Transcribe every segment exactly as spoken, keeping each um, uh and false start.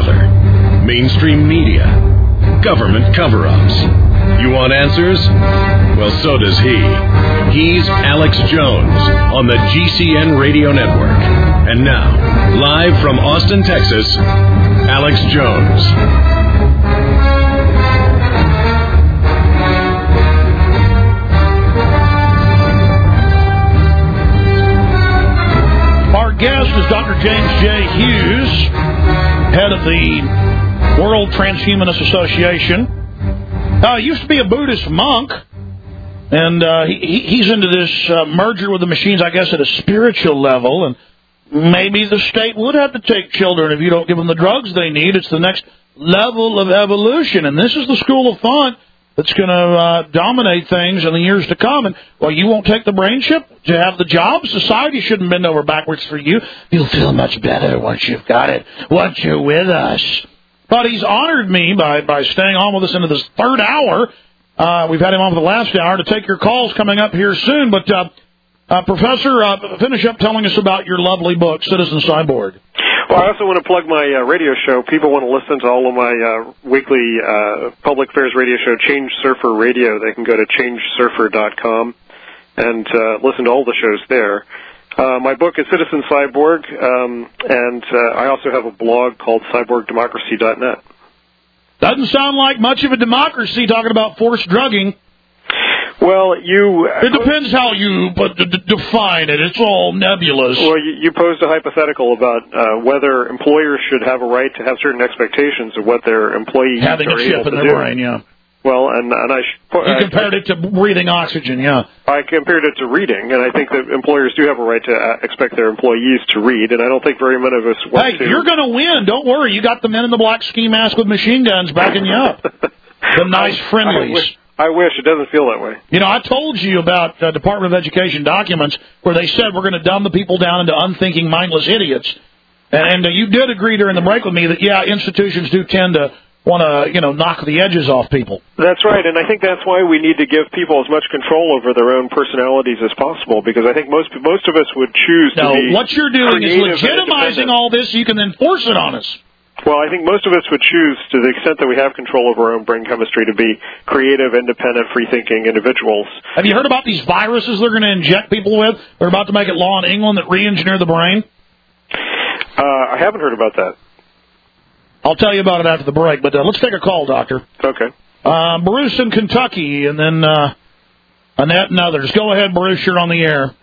other. Mainstream media. Government cover-ups. You want answers? Well, so does he. He's Alex Jones on the G C N Radio Network. And now, live from Austin, Texas, Alex Jones. Our guest is Doctor James J. Hughes, head of the World Transhumanist Association. Uh, he used to be a Buddhist monk, and uh, he, he's into this uh, merger with the machines, I guess, at a spiritual level, and maybe the state would have to take children if you don't give them the drugs they need. It's the next level of evolution, and this is the school of thought that's going to uh, dominate things in the years to come. And, well, you won't take the brain chip to have the job? Society shouldn't bend over backwards for you. You'll feel much better once you've got it, once you're with us. But he's honored me by, by staying on with us into this third hour. Uh, we've had him on for the last hour to take your calls coming up here soon. But, uh, uh, Professor, uh, finish up telling us about your lovely book, Citizen Cyborg. Well, I also want to plug my uh, radio show. People want to listen to all of my uh, weekly uh, public affairs radio show, Change Surfer Radio. They can go to change surfer dot com and uh, listen to all the shows there. Uh, my book is Citizen Cyborg, um, and uh, I also have a blog called cyborg democracy dot net. Doesn't sound like much of a democracy talking about forced drugging. Well, you... It depends how you but d- d- define it. It's all nebulous. Well, you, you posed a hypothetical about uh, whether employers should have a right to have certain expectations of what their employees Having are a chip able in to their do. brain, yeah. Well, and, and I... Sh- you I, compared I, it to breathing oxygen, yeah. I compared it to reading, and I think that employers do have a right to uh, expect their employees to read, and I don't think very many of us want hey, to... Hey, you're going to win. Don't worry. You got the men in the black ski mask with machine guns backing you up. The nice friendlies. I wish, I wish. It doesn't feel that way. You know, I told you about uh, Department of Education documents where they said we're going to dumb the people down into unthinking, mindless idiots. And, and uh, you did agree during the break with me that, yeah, institutions do tend to want to, you know, knock the edges off people. That's right, and I think that's why we need to give people as much control over their own personalities as possible, because I think most most of us would choose no, to be what you're doing is legitimizing all this so you can then force it on us. Well, I think most of us would choose, to the extent that we have control over our own brain chemistry, to be creative, independent, free-thinking individuals. Have you heard about these viruses they're going to inject people with? They're about to make it law in England that re-engineer the brain? Uh, I haven't heard about that. I'll tell you about it after the break, but uh, let's take a call, Doctor. Okay. Uh, Bruce in Kentucky, and then uh, Annette and others. Go ahead, Bruce, you're on the air.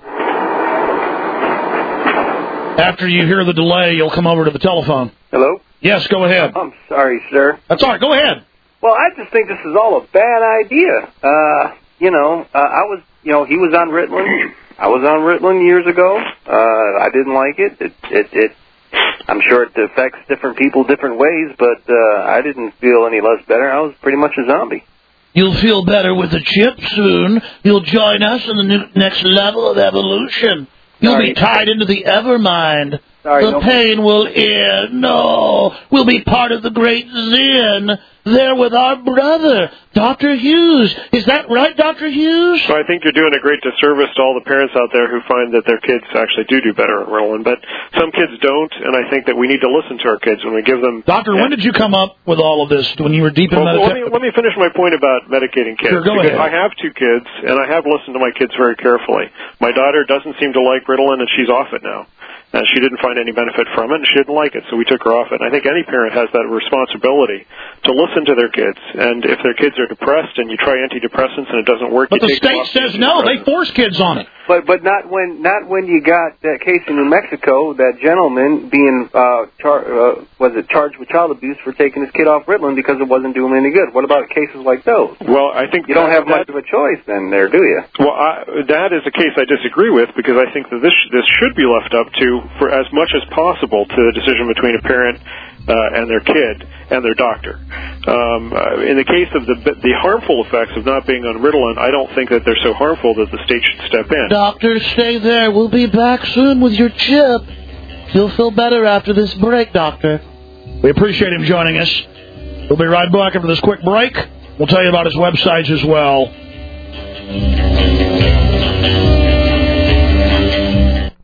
After you hear the delay, you'll come over to the telephone. Hello? Yes, go ahead. I'm sorry, sir. That's all right. Go ahead. Well, I just think this is all a bad idea. Uh, you know, uh, I was, you know, he was on Ritalin. I was on Ritalin years ago. Uh, I didn't like it. It, it, it. I'm sure it affects different people different ways, but uh, I didn't feel any less better. I was pretty much a zombie. You'll feel better with the chip soon. You'll join us in the new, next level of evolution. You'll Sorry. be tied into the Evermind. Sorry, the no. pain will end. No, we'll be part of the great Zen. There with our brother, Doctor Hughes. Is that right, Doctor Hughes? So I think you're doing a great disservice to all the parents out there who find that their kids actually do do better at Ritalin, but some kids don't, and I think that we need to listen to our kids when we give them... Doctor, when did you come up with all of this, when you were deep in well, meditation? Let me, let me finish my point about medicating kids. Sure, go because ahead. I have two kids, and I have listened to my kids very carefully. My daughter doesn't seem to like Ritalin, and she's off it now. And she didn't find any benefit from it, and she didn't like it, so we took her off it. And I think any parent has that responsibility to listen to their kids. And if their kids are depressed and you try antidepressants and it doesn't work, but you the take them state off says no. They force kids on it. But but not when not when you got that case in New Mexico, that gentleman being uh, char- uh was it charged with child abuse for taking his kid off Ritalin because it wasn't doing him any good. What about cases like those? Well, I think you don't have that, much of a choice then, there, do you? Well, I, that is a case I disagree with because I think that this this should be left up to, for as much as possible, to the decision between a parent uh, and their kid and their doctor. Um, uh, in the case of the the harmful effects of not being on Ritalin, I don't think that they're so harmful that the state should step in. Doctor, stay there. We'll be back soon with your chip. You'll feel better after this break, Doctor. We appreciate him joining us. We'll be right back after this quick break. We'll tell you about his websites as well. Alex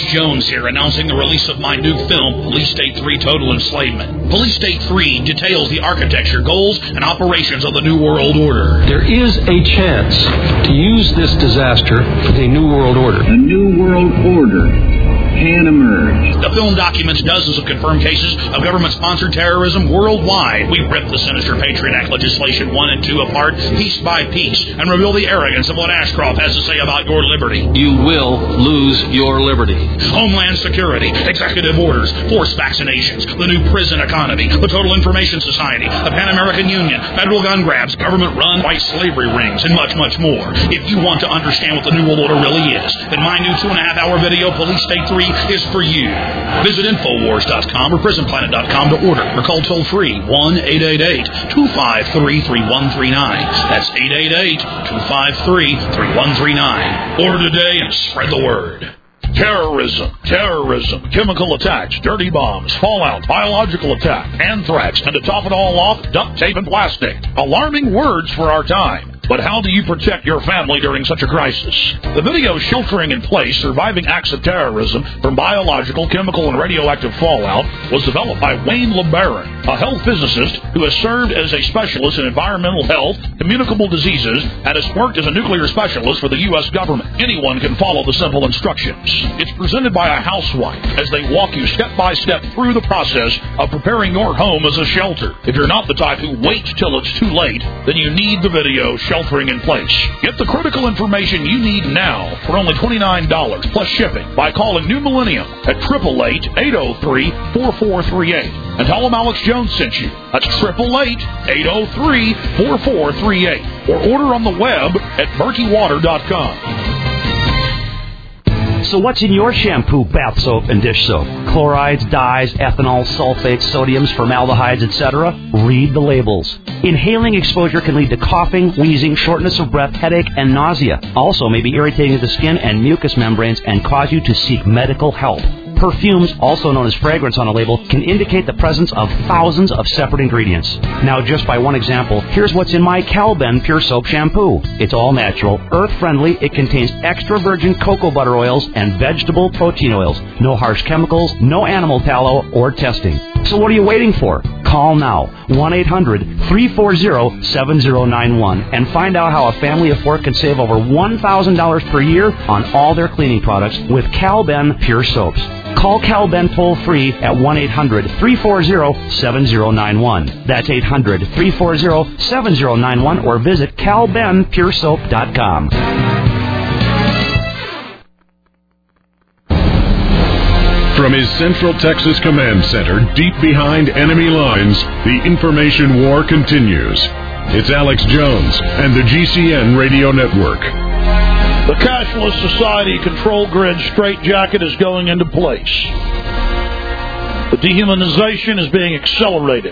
Jones here, announcing the release of my new film, Police State three Total Enslavement. Police State three details the architecture, goals, and operations of the New World Order. There is a chance to use this disaster for the New World Order. A New World Order can emerge. The film documents dozens of confirmed cases of government-sponsored terrorism worldwide. We rip the sinister Patriot Act legislation one and two apart, piece by piece, and reveal the arrogance of what Ashcroft has to say about your liberty. You will lose your liberty. Homeland Security, executive orders, forced vaccinations, the new prison economy, the Total Information Society, the Pan American Union, federal gun grabs, government-run white slavery rings, and much, much more. If you want to understand what the New World Order really is, then my new two-and-a-half-hour video, Police State three, is for you. Visit Infowars dot com or Prison Planet dot com to order or call toll-free one eight eight eight, two five three, three one three nine. That's eight eight eight, two five three, three one three nine. Order today and spread the word. Terrorism, terrorism, chemical attacks, dirty bombs, fallout, biological attack, anthrax, and to top it all off, duct tape and plastic. Alarming words for our time. But how do you protect your family during such a crisis? The video Sheltering in Place, Surviving Acts of Terrorism from Biological, Chemical, and Radioactive Fallout was developed by Wayne LeBaron, a health physicist who has served as a specialist in environmental health, communicable diseases, and has worked as a nuclear specialist for the U S government. Anyone can follow the simple instructions. It's presented by a housewife as they walk you step by step through the process of preparing your home as a shelter. If you're not the type who waits till it's too late, then you need the video Sheltering in Place. Get the critical information you need now for only twenty-nine dollars plus shipping by calling New Millennium at eight eight eight, eight oh three, four four three eight and tell them Alex Jones sent you. That's eight eight eight, eight oh three, four four three eight or order on the web at murky water dot com. So what's in your shampoo, bath soap, and dish soap? Chlorides, dyes, ethanol, sulfates, sodiums, formaldehydes, et cetera? Read the labels. Inhaling exposure can lead to coughing, wheezing, shortness of breath, headache, and nausea. Also may be irritating to the skin and mucous membranes and cause you to seek medical help. Perfumes, also known as fragrance on a label, can indicate the presence of thousands of separate ingredients. Now, just by one example, here's what's in my Calben Pure Soap Shampoo. It's all natural, earth-friendly, it contains extra virgin cocoa butter oils and vegetable protein oils. No harsh chemicals, no animal tallow, or testing. So what are you waiting for? Call now, one eight hundred, three four zero, seven zero nine one, and find out how a family of four can save over one thousand dollars per year on all their cleaning products with Calben Pure Soaps. Call Calben toll-free at one eight hundred, three four zero, seven zero nine one. That's eight hundred, three four zero, seven zero nine one or visit cal ben pure soap dot com. From his Central Texas Command Center, deep behind enemy lines, the information war continues. It's Alex Jones and the G C N Radio Network. The cashless society control grid straitjacket is going into place. The dehumanization is being accelerated.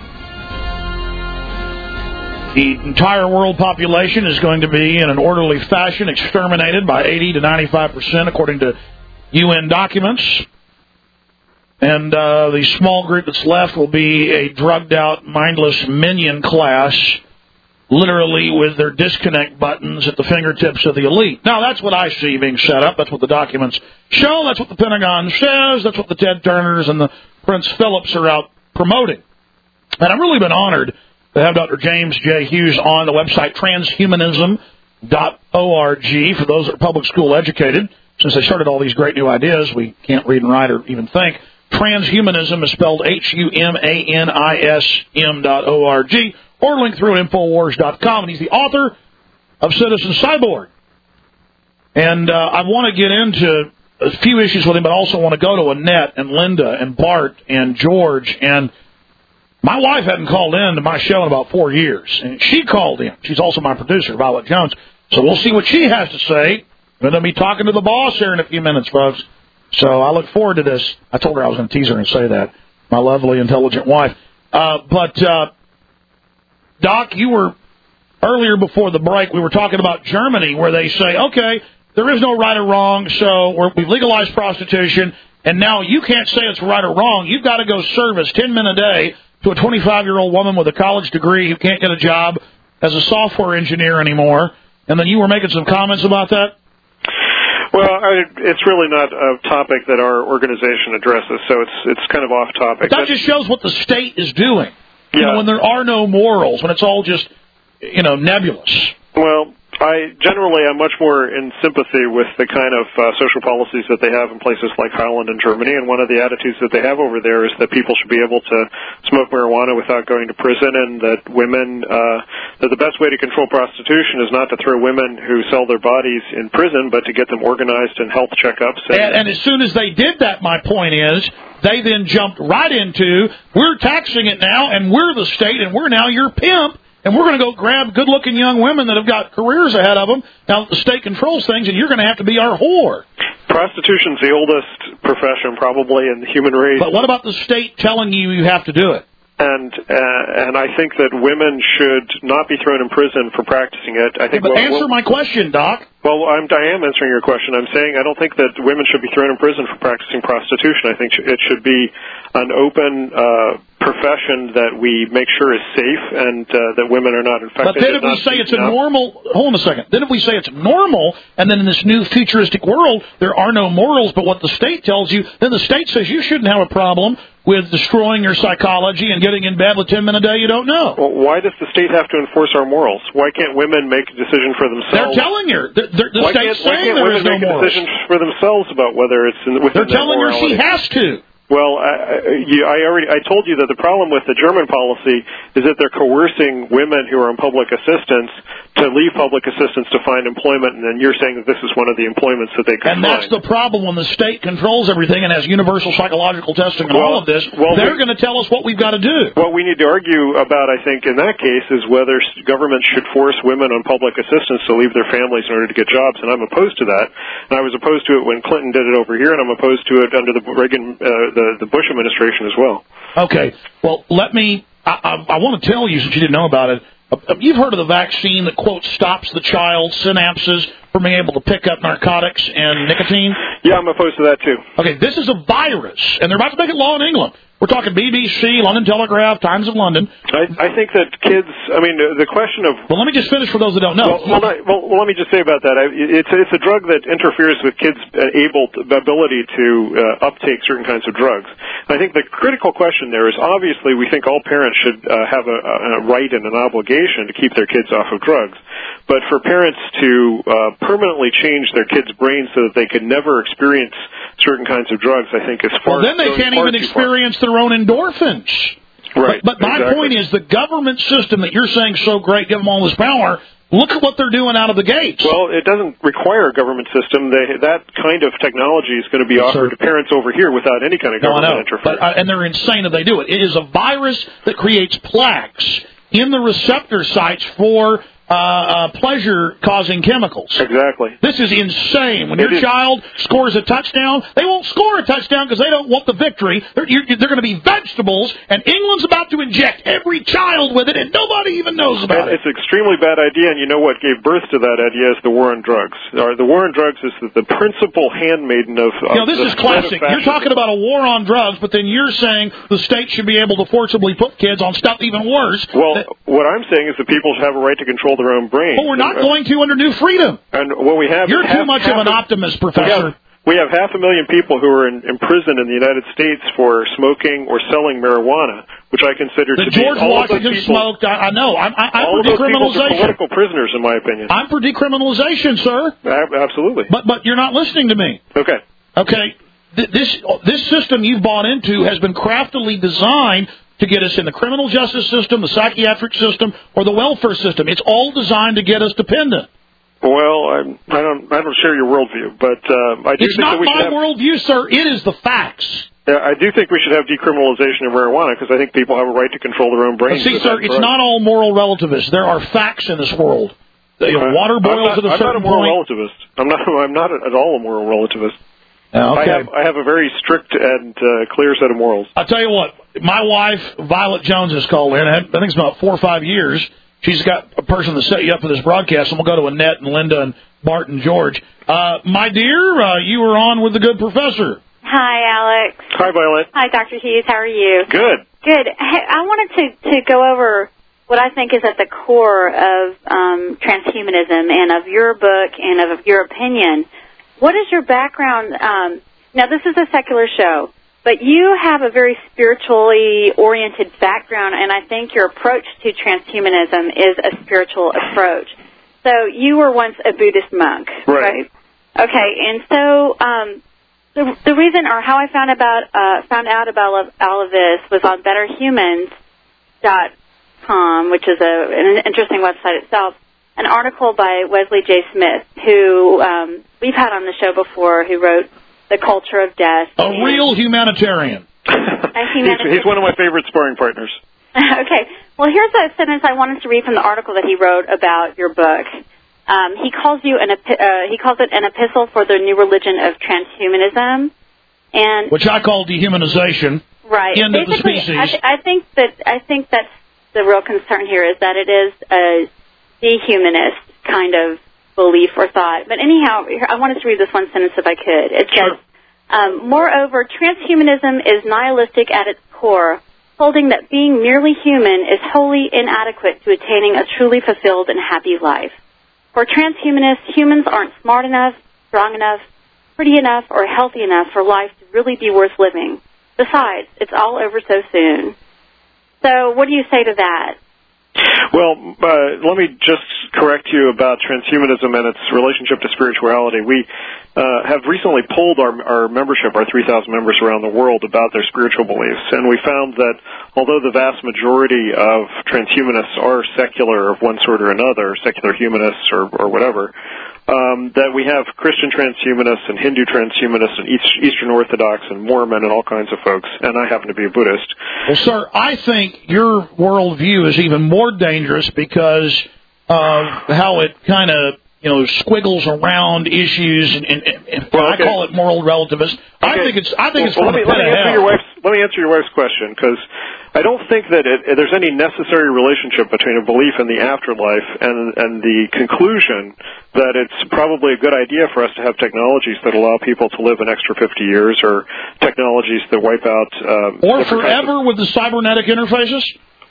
The entire world population is going to be, in an orderly fashion, exterminated by eighty to ninety-five percent, according to U N documents. And uh, the small group that's left will be a drugged-out, mindless minion class, literally with their disconnect buttons at the fingertips of the elite. Now, that's what I see being set up. That's what the documents show. That's what the Pentagon says. That's what the Ted Turners and the Prince Phillips are out promoting. And I've really been honored to have Doctor James J. Hughes on the website transhumanism dot org for those that are public school educated. Since they started all these great new ideas, we can't read and write or even think. Transhumanism is spelled H U M A N I S M dot O R G, or link through at Infowars dot com. And he's the author of Citizen Cyborg. And uh, I want to get into a few issues with him, but I also want to go to Annette and Linda and Bart and George. And my wife hadn't called in to my show in about four years. And she called in. She's also my producer, Violet Jones. So we'll see what she has to say. I'm going to be talking to the boss here in a few minutes, folks. So I look forward to this. I told her I was going to tease her and say that, my lovely, intelligent wife. Uh, but, uh, Doc, you were, earlier before the break, we were talking about Germany, where they say, okay, there is no right or wrong, so we're, we've legalized prostitution, and now you can't say it's right or wrong. You've got to go service ten men a day to a twenty-five-year-old woman with a college degree who can't get a job as a software engineer anymore. And then you were making some comments about that? Well, I, it's really not a topic that our organization addresses, so it's it's kind of off topic. But that just shows what the state is doing. You Yeah. know, when there are no morals, when it's all just, you know, nebulous. Well, I generally am much more in sympathy with the kind of uh, social policies that they have in places like Holland and Germany, and one of the attitudes that they have over there is that people should be able to smoke marijuana without going to prison, and that women, uh, that the best way to control prostitution is not to throw women who sell their bodies in prison, but to get them organized in health checkups. And, And, and as soon as they did that, my point is, they then jumped right into, we're taxing it now, and we're the state, and we're now your pimp. And we're going to go grab good-looking young women that have got careers ahead of them. Now, the state controls things, and you're going to have to be our whore. Prostitution's the oldest profession, probably, in the human race. But what about the state telling you you have to do it? And uh, and I think that women should not be thrown in prison for practicing it. I think. But well, answer well, my question, Doc. Well, I'm, I am answering your question. I'm saying I don't think that women should be thrown in prison for practicing prostitution. I think it should be an open uh, profession that we make sure is safe and uh, that women are not infected. But then if we say it's a normal, hold on a second, then if we say it's normal, and then in this new futuristic world, there are no morals but what the state tells you, then the state says you shouldn't have a problem with destroying your psychology and getting in bed with ten men a day you don't know. Well, why does the state have to enforce our morals? Why can't women make a decision for themselves? They're telling her. The, the, the why state's can't, why saying can't there women is no make a morals. decision for themselves about whether it's in, within They're telling their her she morality? has to. Well, I, you, I already I told you that the problem with the German policy is that they're coercing women who are on public assistance to leave public assistance to find employment, and then you're saying that this is one of the employments that they can And find. that's the problem when the state controls everything and has universal psychological testing and Well, all of this. well, they're we- going to tell us what we've got to do. What we need to argue about, I think, in that case, is whether government should force women on public assistance to leave their families in order to get jobs, and I'm opposed to that. And I was opposed to it when Clinton did it over here, and I'm opposed to it under the Reagan, uh, the, the Bush administration as well. Okay. Well, let me. I, I, I want to tell you, since you didn't know about it. Uh, you've heard of the vaccine that, quote, stops the child's synapses from being able to pick up narcotics and nicotine? Yeah, I'm opposed to that, too. Okay, this is a virus, and they're about to make it law in England. We're talking B B C, London Telegraph, Times of London. I, I think that kids, I mean, the question of... Well, let me just finish for those that don't know. Well, well, not, well, well let me just say about that. I, it's, it's a drug that interferes with kids' able ability to uh, uptake certain kinds of drugs. I think the critical question there is, obviously, we think all parents should uh, have a, a right and an obligation to keep their kids off of drugs. But for parents to uh, permanently change their kids' brains so that they could never experience certain kinds of drugs, I think is far... Well, then they can't even experience their own endorphins. Right. But, but my exactly. point is the government system that you're saying is so great, give them all this power, look at what they're doing out of the gates. Well, it doesn't require a government system. They, that kind of technology is going to be Yes, offered sir. to parents over here without any kind of No, I government know. interference. But, uh, and they're insane if they do it. It is a virus that creates plaques in the receptor sites for uh, uh, pleasure-causing chemicals. Exactly. This is insane. When It your is. child scores a touchdown, they won't score a touchdown because they don't want the victory. They're, you're, they're going to be vegetables, and England's about to inject every child with it, and nobody even knows about And it. it's an extremely bad idea, and you know what gave birth to that idea is the war on drugs. Uh, the war on drugs is the, the principal handmaiden of, of You know, this the is spread of classic. You're fascism. talking about a war on drugs, but then you're saying the state should be able to forcibly put kids on stuff even worse. Well, that, what I'm saying is that people should have a right to control their own brain. but we're not going to under New Freedom. And what we have You're is too half, much half of an a- optimist, We Professor. have, we have half a million people who are in, in prison in the United States for smoking or selling marijuana, which I consider The to George be all of those Washington people, smoked. I, I know. I'm, I, I'm all for of those people are decriminalization. political prisoners, in my opinion. I'm for decriminalization, sir. A- Absolutely. But but you're not listening to me. Okay. Okay, Th- this this system you've bought into has been craftily designed to get us in the criminal justice system, the psychiatric system, or the welfare system. It's all designed to get us dependent. Well, I'm, I don't I don't share your worldview, but uh, I do It's think not that we my should have, worldview, sir. It is the facts. Yeah, I do think we should have decriminalization of marijuana because I think people have a right to control their own But brains. see, with sir, that it's drug. not all moral relativists. There are facts in this world. You know, water boils I'm not, at a I'm certain not a moral point. relativist. I'm not. I'm not at all a moral relativist. Yeah, okay. I have I have a very strict and uh, clear set of morals. I'll tell you what. My wife, Violet Jones, has called in. I think it's about four or five years. She's got a person to set you up for this broadcast, and we'll go to Annette and Linda and Bart and George. Uh, my dear, uh, you were on with the good professor. Hi, Alex. Hi, Violet. Hi, Doctor Hughes. How are you? Good. Good. Hey, I wanted to, to go over what I think is at the core of um, transhumanism and of your book and of your opinion. what is your background? Um, now, this is a secular show, but you have a very spiritually oriented background, and I think your approach to transhumanism is a spiritual approach. So you were once a Buddhist monk, right? right? Okay, and so um, the, the reason or how I found about uh, found out about all of this was on better humans dot com, which is a, an interesting website itself. An article by Wesley J. Smith, who um, we've had on the show before, who wrote The Culture of Death. A real humanitarian. A humanitarian. He's, he's one of my favorite sparring partners. Okay. Well, here's a sentence I wanted to read from the article that he wrote about your book. Um, he calls you an epi- uh, he calls it an epistle for the new religion of transhumanism, and which I call dehumanization. Right. End of the Basically, species. I, th- I think that I think that's the real concern here is that it is a dehumanist kind of belief or thought. But anyhow, I wanted to read this one sentence if I could. It says, um, moreover, transhumanism is nihilistic at its core, holding that being merely human is wholly inadequate to attaining a truly fulfilled and happy life. For transhumanists, humans aren't smart enough, strong enough, pretty enough, or healthy enough for life to really be worth living. Besides, it's all over so soon. So what do you say to that? Well, uh, let me just correct you about transhumanism and its relationship to spirituality. We uh, have recently polled our, our membership, our three thousand members around the world, about their spiritual beliefs, and we found that although the vast majority of transhumanists are secular of one sort or another, secular humanists or, or whatever, um, that we have Christian transhumanists and Hindu transhumanists and East, Eastern Orthodox and Mormon and all kinds of folks, and I happen to be a Buddhist. Well, sir, I think your worldview is even more dangerous because of how it kind of, you know, squiggles around issues, and, and, and well, okay. I call it moral relativism. Okay. I think it's, I think well, it's well, let, me, let, me answer hell. your wife's, let me answer your wife's question, because I don't think that it, there's any necessary relationship between a belief in the afterlife and, and the conclusion that it's probably a good idea for us to have technologies that allow people to live an extra fifty years, or technologies that wipe out... Um, or forever with the cybernetic interfaces?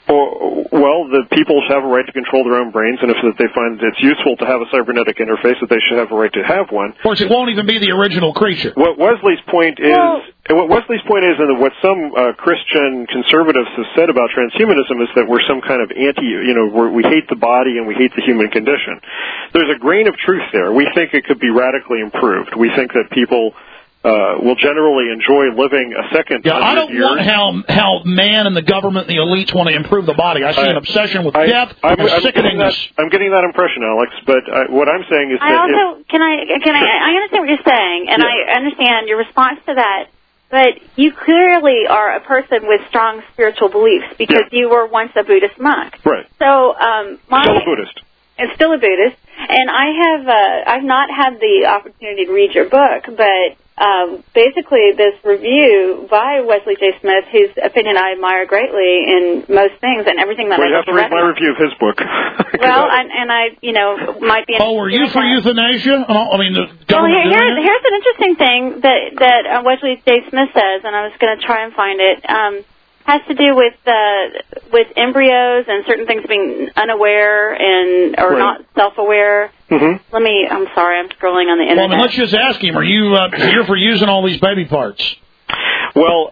Or, well, the people have a right to control their own brains, and if they find it's useful to have a cybernetic interface, that they should have a right to have one. Of course, it won't even be the original creature. What Wesley's point is, well, what Wesley's point is, and what some uh, Christian conservatives have said about transhumanism is that we're some kind of anti, you know, we're, we hate the body and we hate the human condition. There's a grain of truth there. We think it could be radically improved. We think that people Uh, will generally enjoy living a second. Yeah, I don't years. want how how man and the government and the elites want to improve the body. I see I, an obsession with I, death I'm, and I'm sickeningness. That, I'm getting that impression, Alex. But I, what I'm saying is I that also if, can I can I I understand what you're saying, and yeah. I understand your response to that. But you clearly are a person with strong spiritual beliefs because yeah. you were once a Buddhist monk. Right. So um, my, still a Buddhist. And still a Buddhist, and I have uh, I've not had the opportunity to read your book, but um, basically this review by Wesley J. Smith, whose opinion I admire greatly in most things and everything that well, I've you have to read my review of his book. Well, and, and I, you know, might be. Oh, were you for euthanasia? I mean, the government. Well, here, here's, here's an interesting thing that that uh, Wesley J. Smith says, and I was going to try and find it. Um, has to do with uh, with embryos and certain things being unaware and or right. not self-aware. Mm-hmm. Let me. I'm sorry. I'm scrolling on the internet. Well, I mean, let's just ask him. Are you uh, you're for using all these baby parts? Well,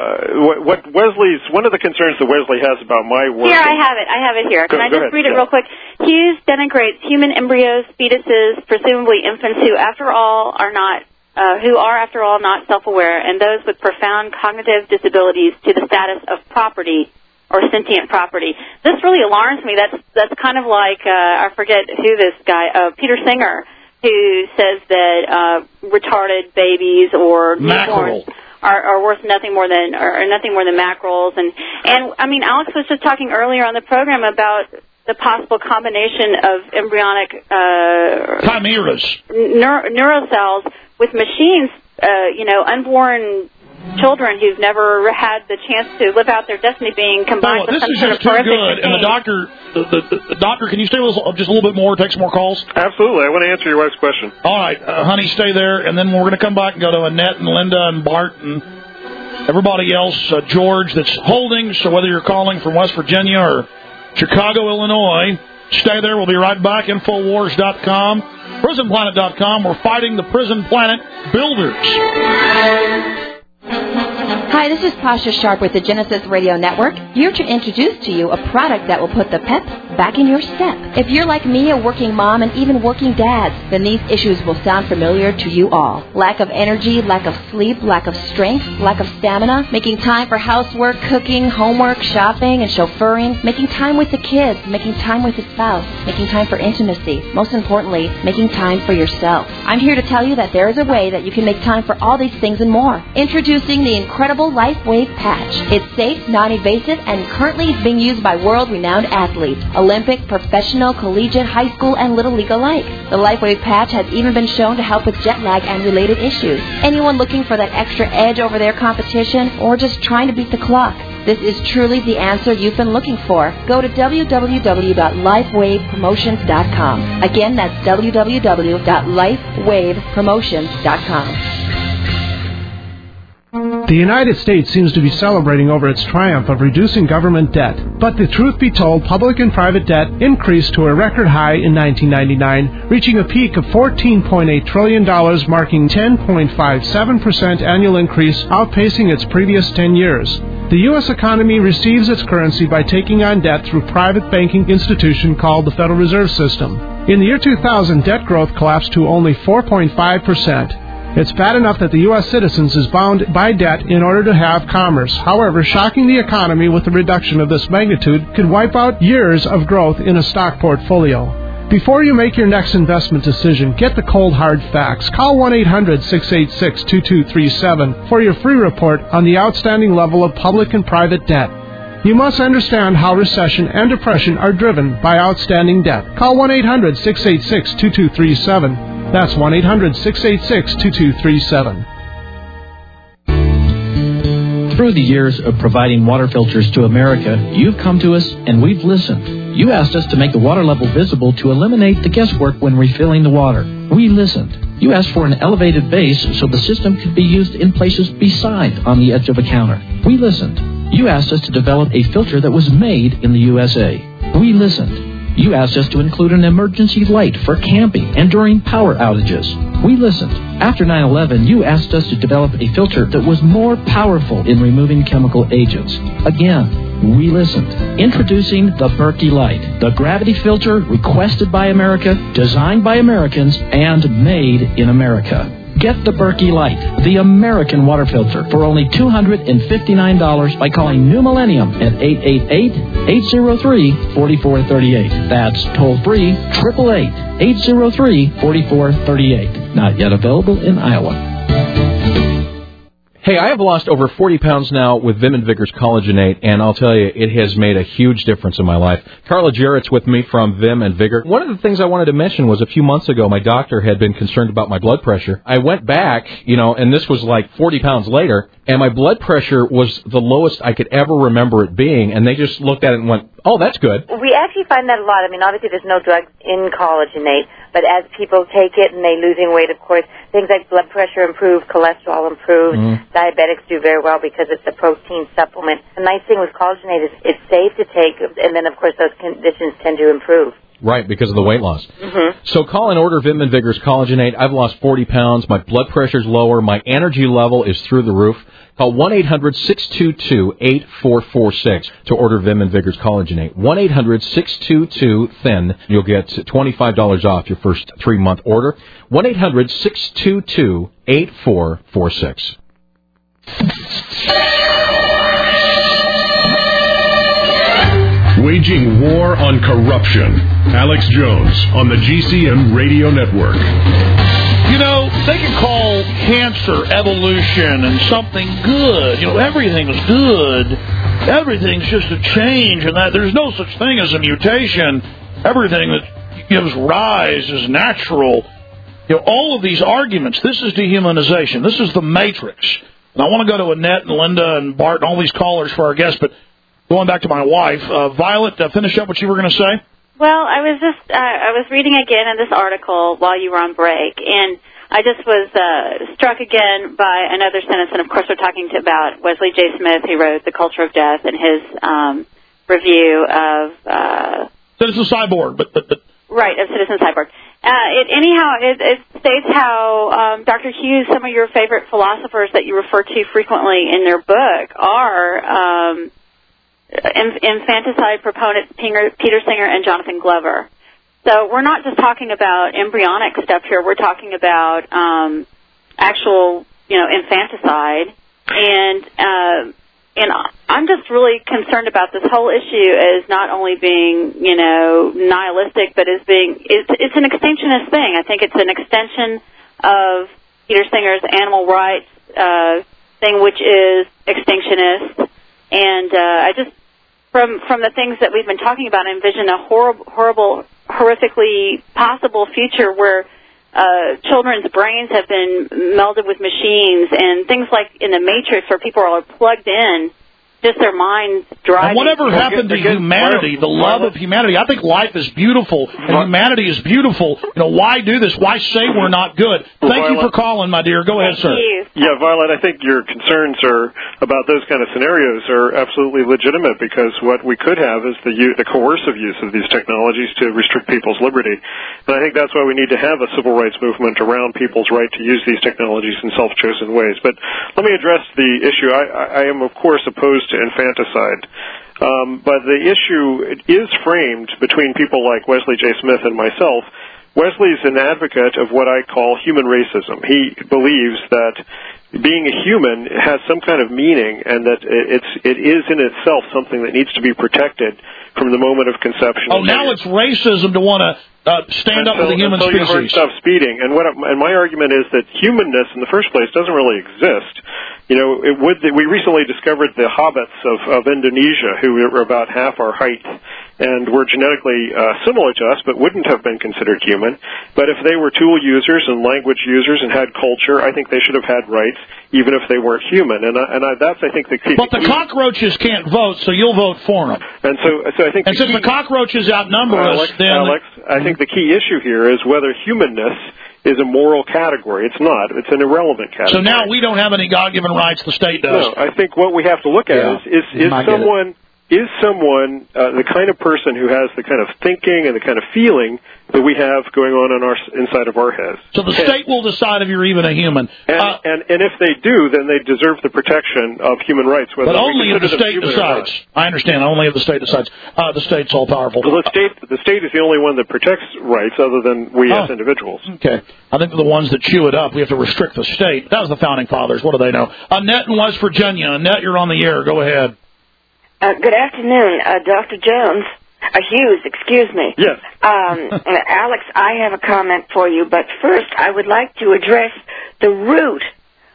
uh, what Wesley's one of the concerns that Wesley has about my work. Here, I have it. I have it here. Can go, I just ahead, read it yeah. real quick? Hughes denigrates human embryos, fetuses, presumably infants who, after all, are not. Uh, who are, after all, not self-aware, and those with profound cognitive disabilities to the status of property or sentient property. This really alarms me. That's that's kind of like, uh, I forget who this guy, uh, Peter Singer, who says that uh, retarded babies or newborns are, are worth nothing more than or nothing more than mackerels. And, and, I mean, Alex was just talking earlier on the program about the possible combination of embryonic uh, chimeras, neuro- neurocells with machines, uh, you know, unborn children who've never had the chance to live out their destiny being combined oh, with some this is sort just of horrific too good. machine. And the doctor, the, the, the doctor, can you stay with us just a little bit more? Take some more calls. Absolutely, I want to answer your wife's question. All right, uh, honey, stay there, and then we're going to come back and go to Annette and Linda and Bart and everybody else, uh, George, that's holding. So whether you're calling from West Virginia or Chicago, Illinois, Stay there. We'll be right back. Infowars dot com, prison planet dot com. We're fighting the Prison Planet builders. Hi, this is Pasha Sharp with the Genesis Radio Network, here to introduce to you a product that will put the pep back in your step. If you're like me, a working mom, and even working dads, then these issues will sound familiar to you all. Lack of energy, lack of sleep, lack of strength, lack of stamina, making time for housework, cooking, homework, shopping, and chauffeuring, making time with the kids, making time with the spouse, making time for intimacy, most importantly, making time for yourself. I'm here to tell you that there is a way that you can make time for all these things and more. Introducing the incredible LifeWave Patch. It's safe, non-invasive, and currently is being used by world-renowned athletes, Olympic, professional, collegiate, high school, and little league alike. The LifeWave Patch has even been shown to help with jet lag and related issues. Anyone looking for that extra edge over their competition or just trying to beat the clock? This is truly the answer you've been looking for. Go to w w w dot lifewave promotions dot com. Again, that's w w w dot lifewave promotions dot com. The United States seems to be celebrating over its triumph of reducing government debt. But the truth be told, public and private debt increased to a record high in nineteen ninety-nine, reaching a peak of fourteen point eight trillion dollars, marking ten point five seven percent annual increase, outpacing its previous ten years. The U S economy receives its currency by taking on debt through a private banking institution called the Federal Reserve System. In the year two thousand, debt growth collapsed to only four point five percent. It's bad enough that the U S citizens is bound by debt in order to have commerce. However, shocking the economy with a reduction of this magnitude could wipe out years of growth in a stock portfolio. Before you make your next investment decision, get the cold hard facts. Call one eight hundred six eight six two two three seven for your free report on the outstanding level of public and private debt. You must understand how recession and depression are driven by outstanding debt. Call one eight hundred six eight six two two three seven. That's one eight hundred six eight six two two three seven. Through the years of providing water filters to America, you've come to us and we've listened. You asked us to make the water level visible to eliminate the guesswork when refilling the water. We listened. You asked for an elevated base so the system could be used in places beside on the edge of a counter. We listened. You asked us to develop a filter that was made in the U S A. We listened. You asked us to include an emergency light for camping and during power outages. We listened. After nine eleven, you asked us to develop a filter that was more powerful in removing chemical agents. Again, we listened. Introducing the Berkey Light, the gravity filter requested by America, designed by Americans, and made in America. Get the Berkey Light, the American water filter, for only two hundred fifty-nine dollars by calling New Millennium at eight eight eight, eight zero three, four four three eight. That's toll-free, eight eight eight, eight zero three, four four three eight. Not yet available in Iowa. Hey, I have lost over forty pounds now with Vim and Vigor's Collagenate, and I'll tell you, it has made a huge difference in my life. Carla Jarrett's with me from Vim and Vigor. One of the things I wanted to mention was a few months ago, my doctor had been concerned about my blood pressure. I went back, you know, and this was like forty pounds later, and my blood pressure was the lowest I could ever remember it being, and they just looked at it and went, oh, that's good. We actually find that a lot. I mean, obviously there's no drug in Collagenate, but as people take it and they're losing weight, of course, things like blood pressure improve, cholesterol improves, mm. diabetics do very well because it's a protein supplement. The nice thing with Collagenate is it's safe to take, and then, of course, those conditions tend to improve. Right, because of the weight loss. Mm-hmm. So call and order Vim and Vigor's Collagenate. I've lost forty pounds. My blood pressure's lower. My energy level is through the roof. Call one eight hundred six two two eight four four six to order Vim and Vigor's Collagenate. one eight hundred six two two thin. You'll get twenty-five dollars off your first three-month order. one eight hundred six two two eight four four six. Waging war on corruption. Alex Jones on the G C N Radio Network. You know, they can call cancer evolution and something good. You know, everything's good. Everything's just a change, and that there's no such thing as a mutation. Everything that gives rise is natural. You know, all of these arguments, this is dehumanization. This is the Matrix. And I want to go to Annette and Linda and Bart and all these callers for our guests, but going back to my wife, uh, Violet, uh, finish up what you were going to say. Well, I was just, uh, I was reading again in this article while you were on break, and I just was uh, struck again by another sentence, and of course we're talking to about Wesley J. Smith, who wrote The Culture of Death, and his um, review of uh, Citizen Cyborg, but, but, but right, of Citizen Cyborg. Uh, it, anyhow, it, it states how, um, Doctor Hughes, some of your favorite philosophers that you refer to frequently in their book are um, infanticide proponents Peter Singer and Jonathan Glover. So we're not just talking about embryonic stuff here. We're talking about um, actual, you know, infanticide. And uh, and I'm just really concerned about this whole issue as not only being, you know, nihilistic, but as being, it's, it's an extinctionist thing. I think it's an extension of Peter Singer's animal rights uh, thing, which is extinctionist. And uh, I just, from from the things that we've been talking about, I envision a horrible, horrible, horrifically possible future where Uh, children's brains have been melded with machines, and things like in the Matrix where people are plugged in, just their minds driving. And whatever happened to humanity, the love of humanity? I think life is beautiful, and humanity is beautiful. You know, why do this? Why say we're not good? Thank you for calling, my dear. Go ahead, sir. Yeah, Violet, I think your concerns are about those kind of scenarios are absolutely legitimate, because what we could have is the u- the coercive use of these technologies to restrict people's liberty. And I think that's why we need to have a civil rights movement around people's right to use these technologies in self-chosen ways. But let me address the issue. I, I am, of course, opposed to infanticide. Um, but the issue is framed between people like Wesley J. Smith and myself. Wesley's an advocate of what I call human racism. He believes that being a human has some kind of meaning, and that it's it is in itself something that needs to be protected from the moment of conception. Oh, now it's racism to want to uh, stand up until, for the human until species. You stop speeding. And what and my argument is that humanness in the first place doesn't really exist. You know, it would. We recently discovered the hobbits of, of Indonesia, who were about half our height and were genetically uh, similar to us, but wouldn't have been considered human. But if they were tool users and language users and had culture, I think they should have had rights, even if they weren't human. And, I, and I, that's, I think, the key. But the cockroaches can't vote, so you'll vote for them. And so, so I think. And the since key, the cockroaches outnumber Alex, us, then Alex, I think the key issue here is whether humanness is a moral category. It's not. It's an irrelevant category. So now we don't have any God-given rights. The state does. No, I think what we have to look at Yeah. is is, is someone is someone uh, the kind of person who has the kind of thinking and the kind of feeling that we have going on in our inside of our heads. So the state will decide if you're even a human. And, uh, and and if they do, then they deserve the protection of human rights. Whether but we only if the consider them state human or decides. not. I understand. Only if the state decides. Uh, the state's all powerful. Well, the state the state is the only one that protects rights, other than we Oh. as individuals. Okay. I think they're the ones that chew it up. We have to restrict the state. That was the Founding Fathers. What do they know? Annette in West Virginia. Annette, you're on the air. Go ahead. Uh, good afternoon, uh, Doctor Jones. Uh, Hughes, excuse me. Yes. Um, uh, Alex, I have a comment for you, but first I would like to address the root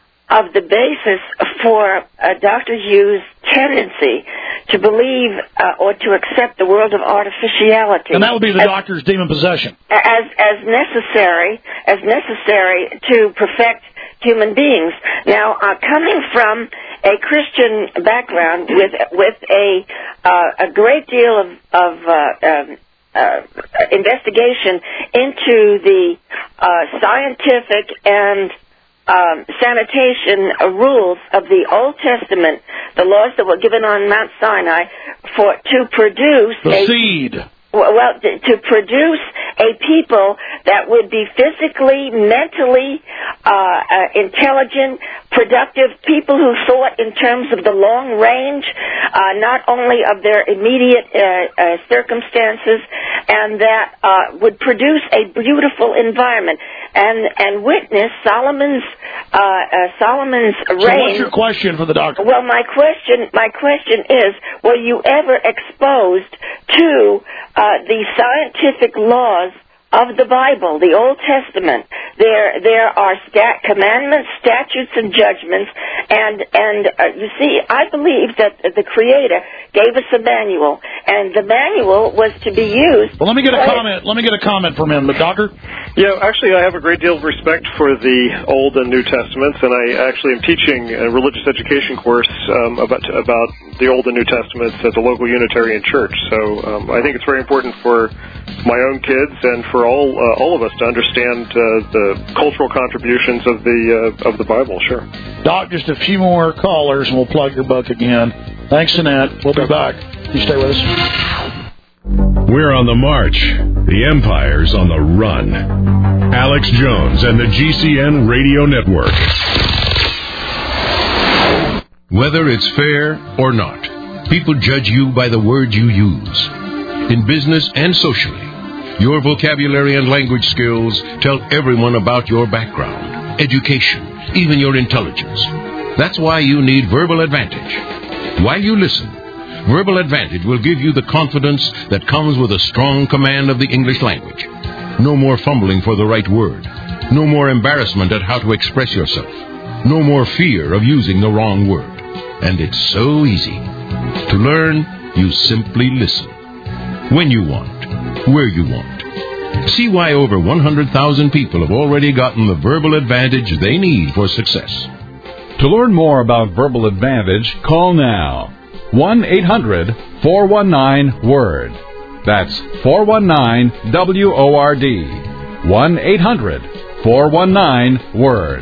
of the basis for uh, Doctor Hughes' tendency to believe uh, or to accept the world of artificiality. And that would be the as, doctor's demon possession. as as necessary as necessary to perfect human beings. Now, uh, coming from a Christian background with with a uh, a great deal of of uh, um, uh, investigation into the uh, scientific and um, sanitation uh, rules of the Old Testament, the laws that were given on Mount Sinai, for to produce The a seed. well, to, to produce a people that would be physically, mentally uh, uh, intelligent, productive, people who thought in terms of the long range, uh, not only of their immediate uh, uh, circumstances, and that uh, would produce a beautiful environment and and witness Solomon's uh, uh, Solomon's So reign. what's your question for the doctor? Well, my question, my question is, were you ever exposed to uh, the scientific laws of the Bible, the Old Testament? There, there are stat- commandments, statutes, and judgments, and and uh, you see, I believe that the Creator gave us a manual, and the manual was to be used. Well, let me get a comment. Let me get a comment from him, the doctor. Yeah, actually, I have a great deal of respect for the Old and New Testaments, and I actually am teaching a religious education course um, about about the Old and New Testaments at the local Unitarian Church. So um, I think it's very important for my own kids and for all uh, all of us to understand uh, the cultural contributions of the uh, of the Bible. Sure. Doc, just a few more callers, and we'll plug your book again. Thanks, Annette. We'll be back. You stay with us. We're on the march. The Empire's on the run. Alex Jones and the G C N Radio Network. Whether it's fair or not, people judge you by the words you use. In business and socially, your vocabulary and language skills tell everyone about your background, education, even your intelligence. That's why you need Verbal Advantage. While you listen, Verbal Advantage will give you the confidence that comes with a strong command of the English language. No more fumbling for the right word. No more embarrassment at how to express yourself. No more fear of using the wrong word. And it's so easy. To learn, you simply listen. When you want, where you want. See why over one hundred thousand people have already gotten the Verbal Advantage they need for success. To learn more about Verbal Advantage, call now. one eight hundred four one nine word. That's four one nine W O R D. one eight hundred four one nine word.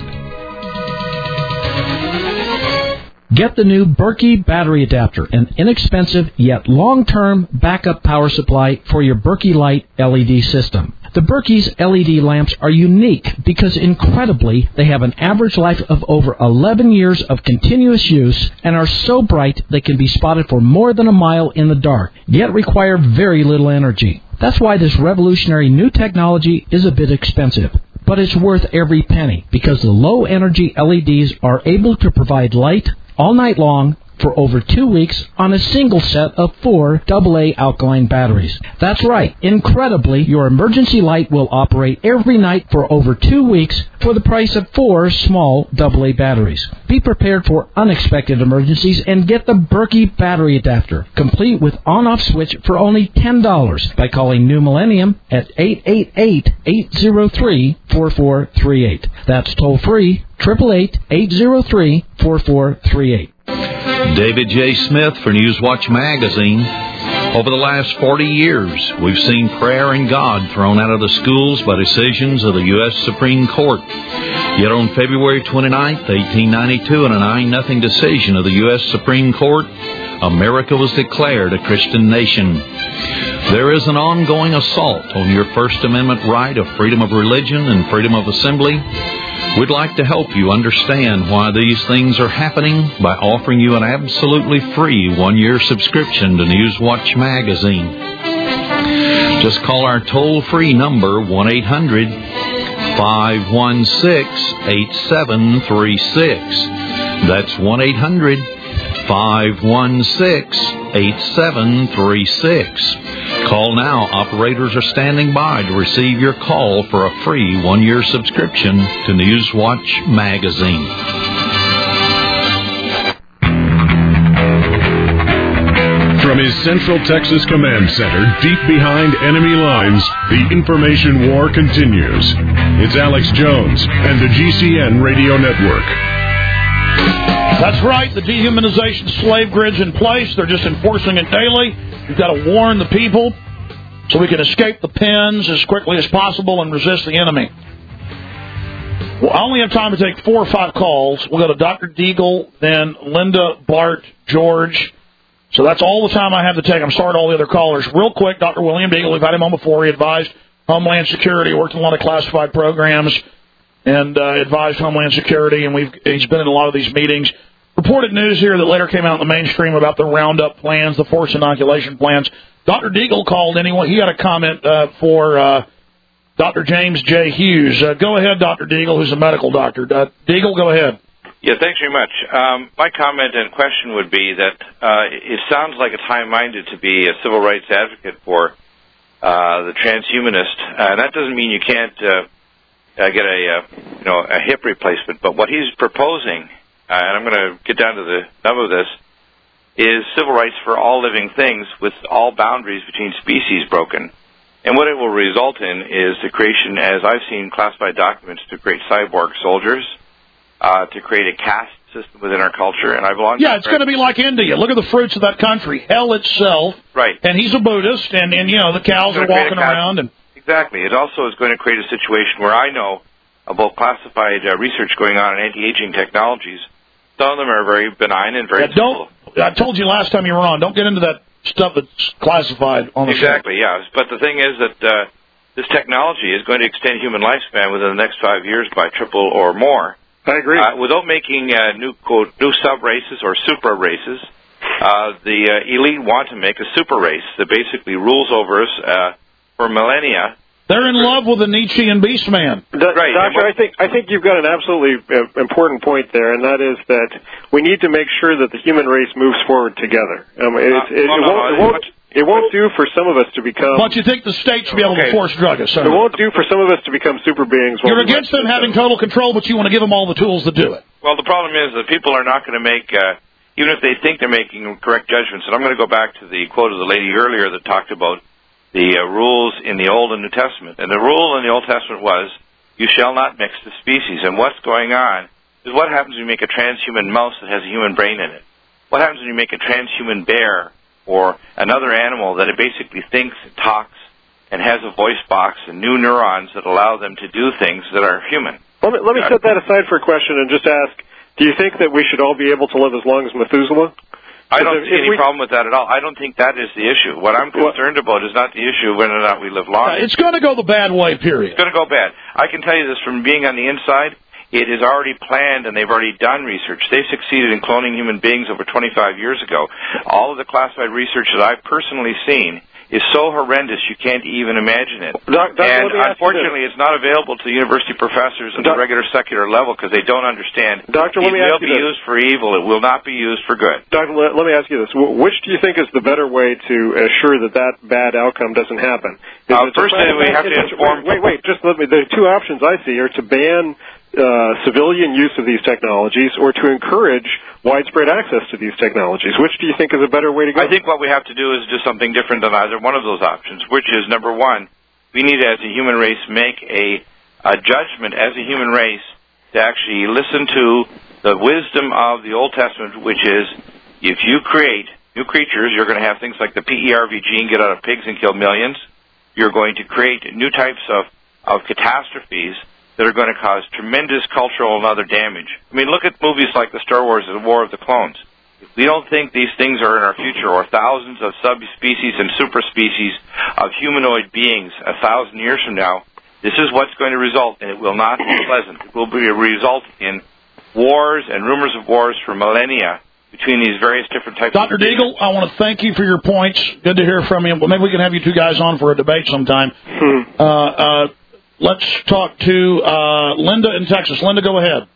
Get the new Berkey battery adapter, an inexpensive yet long-term backup power supply for your Berkey Light L E D system. The Berkey's L E D lamps are unique because, incredibly, they have an average life of over eleven years of continuous use and are so bright they can be spotted for more than a mile in the dark, yet require very little energy. That's why this revolutionary new technology is a bit expensive. But it's worth every penny because the low-energy L E Ds are able to provide light all night long for over two weeks on a single set of four double A alkaline batteries. That's right. Incredibly, your emergency light will operate every night for over two weeks for the price of four small double A batteries. Be prepared for unexpected emergencies and get the Berkey battery adapter, complete with on-off switch for only ten dollars by calling New Millennium at eight eight eight, eight zero three, four four three eight. That's toll-free, eight eight eight, eight zero three, four four three eight. David J. Smith for Newswatch Magazine. Over the last forty years, we've seen prayer and God thrown out of the schools by decisions of the U S Supreme Court. Yet on February twenty-ninth, eighteen ninety-two, in a nine nothing decision of the U S Supreme Court, America was declared a Christian nation. There is an ongoing assault on your First Amendment right of freedom of religion and freedom of assembly. We'd like to help you understand why these things are happening by offering you an absolutely free one-year subscription to Newswatch Magazine. Just call our toll-free number, one eight hundred, five one six, eight seven three six. That's one eight hundred, five one six, eight seven three six. Call now. Operators are standing by to receive your call for a free one-year subscription to Newswatch Magazine. From his Central Texas Command Center, deep behind enemy lines, the information war continues. It's Alex Jones and the G C N Radio Network. That's right. The dehumanization slave grid's in place. They're just enforcing it daily. We've got to warn the people so we can escape the pens as quickly as possible and resist the enemy. Well, I only have time to take four or five calls. We'll go to Doctor Deagle, then Linda, Bart, George. So that's all the time I have to take. I'm sorry to all the other callers. Real quick, Doctor William Deagle, we've had him on before. He advised Homeland Security, worked in a lot of classified programs, and uh, advised Homeland Security, and we've he's been in a lot of these meetings. Reported news here that later came out in the mainstream about the Roundup plans, the forced inoculation plans. Doctor Deagle called anyway. He had a comment uh, for uh, Doctor James J. Hughes. Uh, go ahead, Doctor Deagle, who's a medical doctor. Uh, Deagle, go ahead. Yeah, thanks very much. Um, my comment and question would be that uh, it sounds like it's high-minded to be a civil rights advocate for uh, the transhumanist. Uh, that doesn't mean you can't uh, uh, get a uh, you know a hip replacement. But what he's proposing, uh, and I'm going to get down to the nub of this, is civil rights for all living things with all boundaries between species broken. And what it will result in is the creation, as I've seen classified documents, to create cyborg soldiers, uh, to create a caste system within our culture. And I belong. Yeah, it's going to be like India. Look at the fruits of that country. Hell itself. Right. And he's a Buddhist, and, and you know, the cows are walking around. And Exactly. It also is going to create a situation where I know about classified uh, research going on in anti-aging technologies. Some of them are very benign and very yeah, don't. I told you last time you were on, don't get into that stuff that's classified on the Exactly, yeah. But the thing is that uh, this technology is going to extend human lifespan within the next five years by triple or more. I agree. Uh, without making uh, new quote, new sub-races or super races, uh, the uh, elite want to make a super race that basically rules over us uh, for millennia. They're in love with the Nietzschean beast man. Do- right. Doctor, I think I think you've got an absolutely uh, important point there, and that is that we need to make sure that the human race moves forward together. Um, it, Uh, it, it, well, no, won't, it, no, won't, it won't do for some of us to become... But you think the state should be able Okay. to force drug us? It won't do for some of us to become super beings. while You're we against let- them having total control, but you want to give them all the tools to do it. Well, the problem is that people are not going to make, uh, even if they think they're making correct judgments, and I'm going to go back to the quote of the lady earlier that talked about the uh, rules in the Old and New Testament. And the rule in the Old Testament was, you shall not mix the species. And what's going on is what happens when you make a transhuman mouse that has a human brain in it? What happens when you make a transhuman bear or another animal that it basically thinks, talks, and has a voice box and new neurons that allow them to do things that are human? Let me, let me set that aside for a question and just ask, do you think that we should all be able to live as long as Methuselah? I don't If- see if any we- problem with that at all. I don't think that is the issue. What I'm concerned about is not the issue of whether or not we live long. Uh, it's going to go the bad way, period. It's going to go bad. I can tell you this from being on the inside. It is already planned, and they've already done research. They succeeded in cloning human beings over twenty-five years ago. All of the classified research that I've personally seen is so horrendous you can't even imagine it. Doc, Doctor, and let me ask you unfortunately, it's not available to university professors at the regular secular level because they don't understand. Doctor, let it me will ask you be this. used for evil. It will not be used for good. Doctor, let, let me ask you this. Wh- Which do you think is the better way to assure that that bad outcome doesn't happen? Is Uh, it to first, ban- we have to it's- inform- Wait, wait, just let me... The two options I see are to ban uh, civilian use of these technologies or to encourage widespread access to these technologies. Which do you think is a better way to go? I think what we have to do is do something different than either one of those options, which is, number one, we need as a human race make a, a judgment as a human race to actually listen to the wisdom of the Old Testament, which is if you create new creatures, you're going to have things like the P E R V gene get out of pigs and kill millions. You're going to create new types of, of catastrophes that are going to cause tremendous cultural and other damage. I mean, look at movies like the Star Wars and the War of the Clones. If we don't think these things are in our future, or thousands of subspecies and superspecies of humanoid beings a thousand years from now, this is what's going to result, and it will not be pleasant. It will be a result in wars and rumors of wars for millennia between these various different types Doctor of beings. Deagle, I want to thank you for your points. Good to hear from you. Well, maybe we can have you two guys on for a debate sometime. Uh, uh, let's talk to uh, Linda in Texas. Linda, go ahead.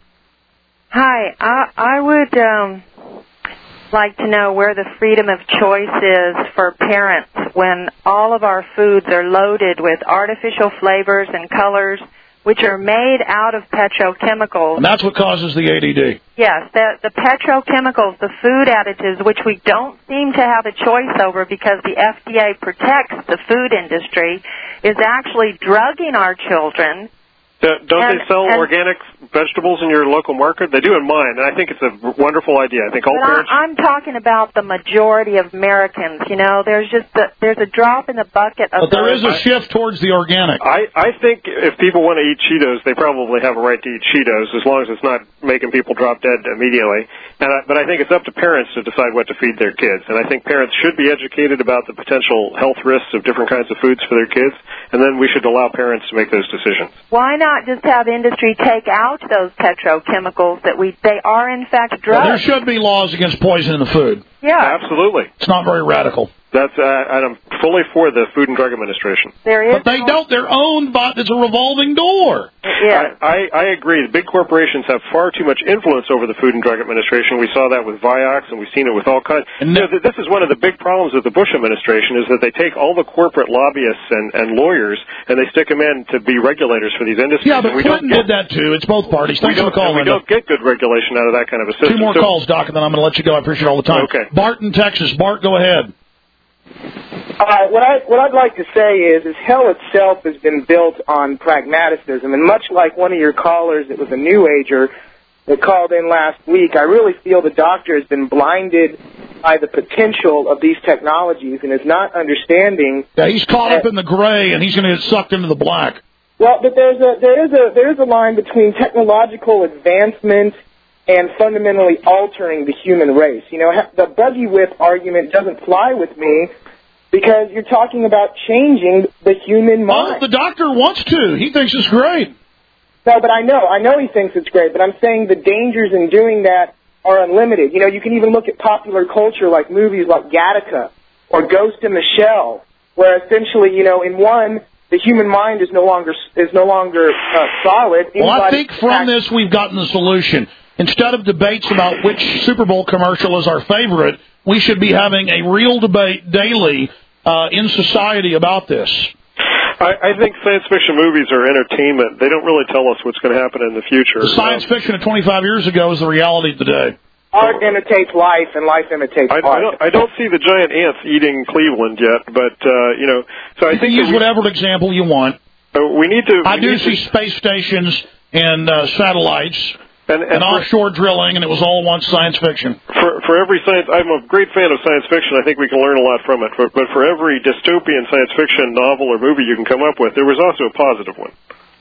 Hi, I, I would um, like to know where the freedom of choice is for parents when all of our foods are loaded with artificial flavors and colors, which are made out of petrochemicals. And that's what causes the A D D. Yes, the, the petrochemicals, the food additives, which we don't seem to have a choice over because the F D A protects the food industry, is actually drugging our children. Uh, don't And- they sell and- organic vegetables in your local market? They do in mine, and I think it's a wonderful idea. I think all But parents... I, I'm talking about the majority of Americans. You know, there's just a, there's a drop in the bucket of. But there is those- a shift towards the organic. I, I think if people want to eat Cheetos, they probably have a right to eat Cheetos as long as it's not making people drop dead immediately. And I, but I think it's up to parents to decide what to feed their kids. And I think parents should be educated about the potential health risks of different kinds of foods for their kids, and then we should allow parents to make those decisions. Why not just have industry take out those petrochemicals that we they are in fact Well, there drugs? should be laws against poison in the food. Yeah, Absolutely. It's not very radical. That's uh, and I'm fully for the Food and Drug Administration. there is. But they don't. They're owned by, it's a revolving door. Yeah. I, I agree. The big corporations have far too much influence over the Food and Drug Administration. We saw that with Vioxx, and we've seen it with all kinds. And You know, th- this is one of the big problems with the Bush administration is that they take all the corporate lobbyists and, and lawyers, and they stick them in to be regulators for these industries. Yeah, but and we Clinton don't did that too. It's both parties. We Thanks for don't, the call, and we Linda. don't get good regulation out of that kind of a system. Two more So- calls, Doc, and then I'm going to let you go. I appreciate it all the time. Okay. Bart in Texas. Bart, go ahead. Uh, what I what I'd like to say is, is hell itself has been built on pragmatism, and much like one of your callers that was a New Ager that called in last week, I really feel the doctor has been blinded by the potential of these technologies and is not understanding. Yeah, he's caught up in the gray, and he's going to get sucked into the black. Well, but there's a there is a there is a line between technological advancement and fundamentally altering the human race. You know, the buggy whip argument doesn't fly with me because you're talking about changing the human mind. Oh, the doctor wants to. He thinks it's great. No, but I know. I know he thinks it's great, but I'm saying the dangers in doing that are unlimited. You know, you can even look at popular culture like movies like Gattaca or Ghost in the Shell, where essentially, you know, in one, the human mind is no longer is no longer uh, solid. Well, I Anybody think from this we've gotten the solution. Instead of debates about which Super Bowl commercial is our favorite, we should be having a real debate daily uh, in society about this. I, I think science fiction movies are entertainment. They don't really tell us what's going to happen in the future. The science fiction of twenty-five years ago is the reality today. Art imitates life, and life imitates I, art. I, don't, I don't see the giant ants eating Cleveland yet, but uh, you know, so I you think can use we, whatever example you want. Uh, we need to. I we do need see to, space stations and uh, satellites and, and, and offshore drilling, and it was all once science fiction. For for every science, I'm a great fan of science fiction. I think we can learn a lot from it. But, but for every dystopian science fiction novel or movie you can come up with, there was also a positive one.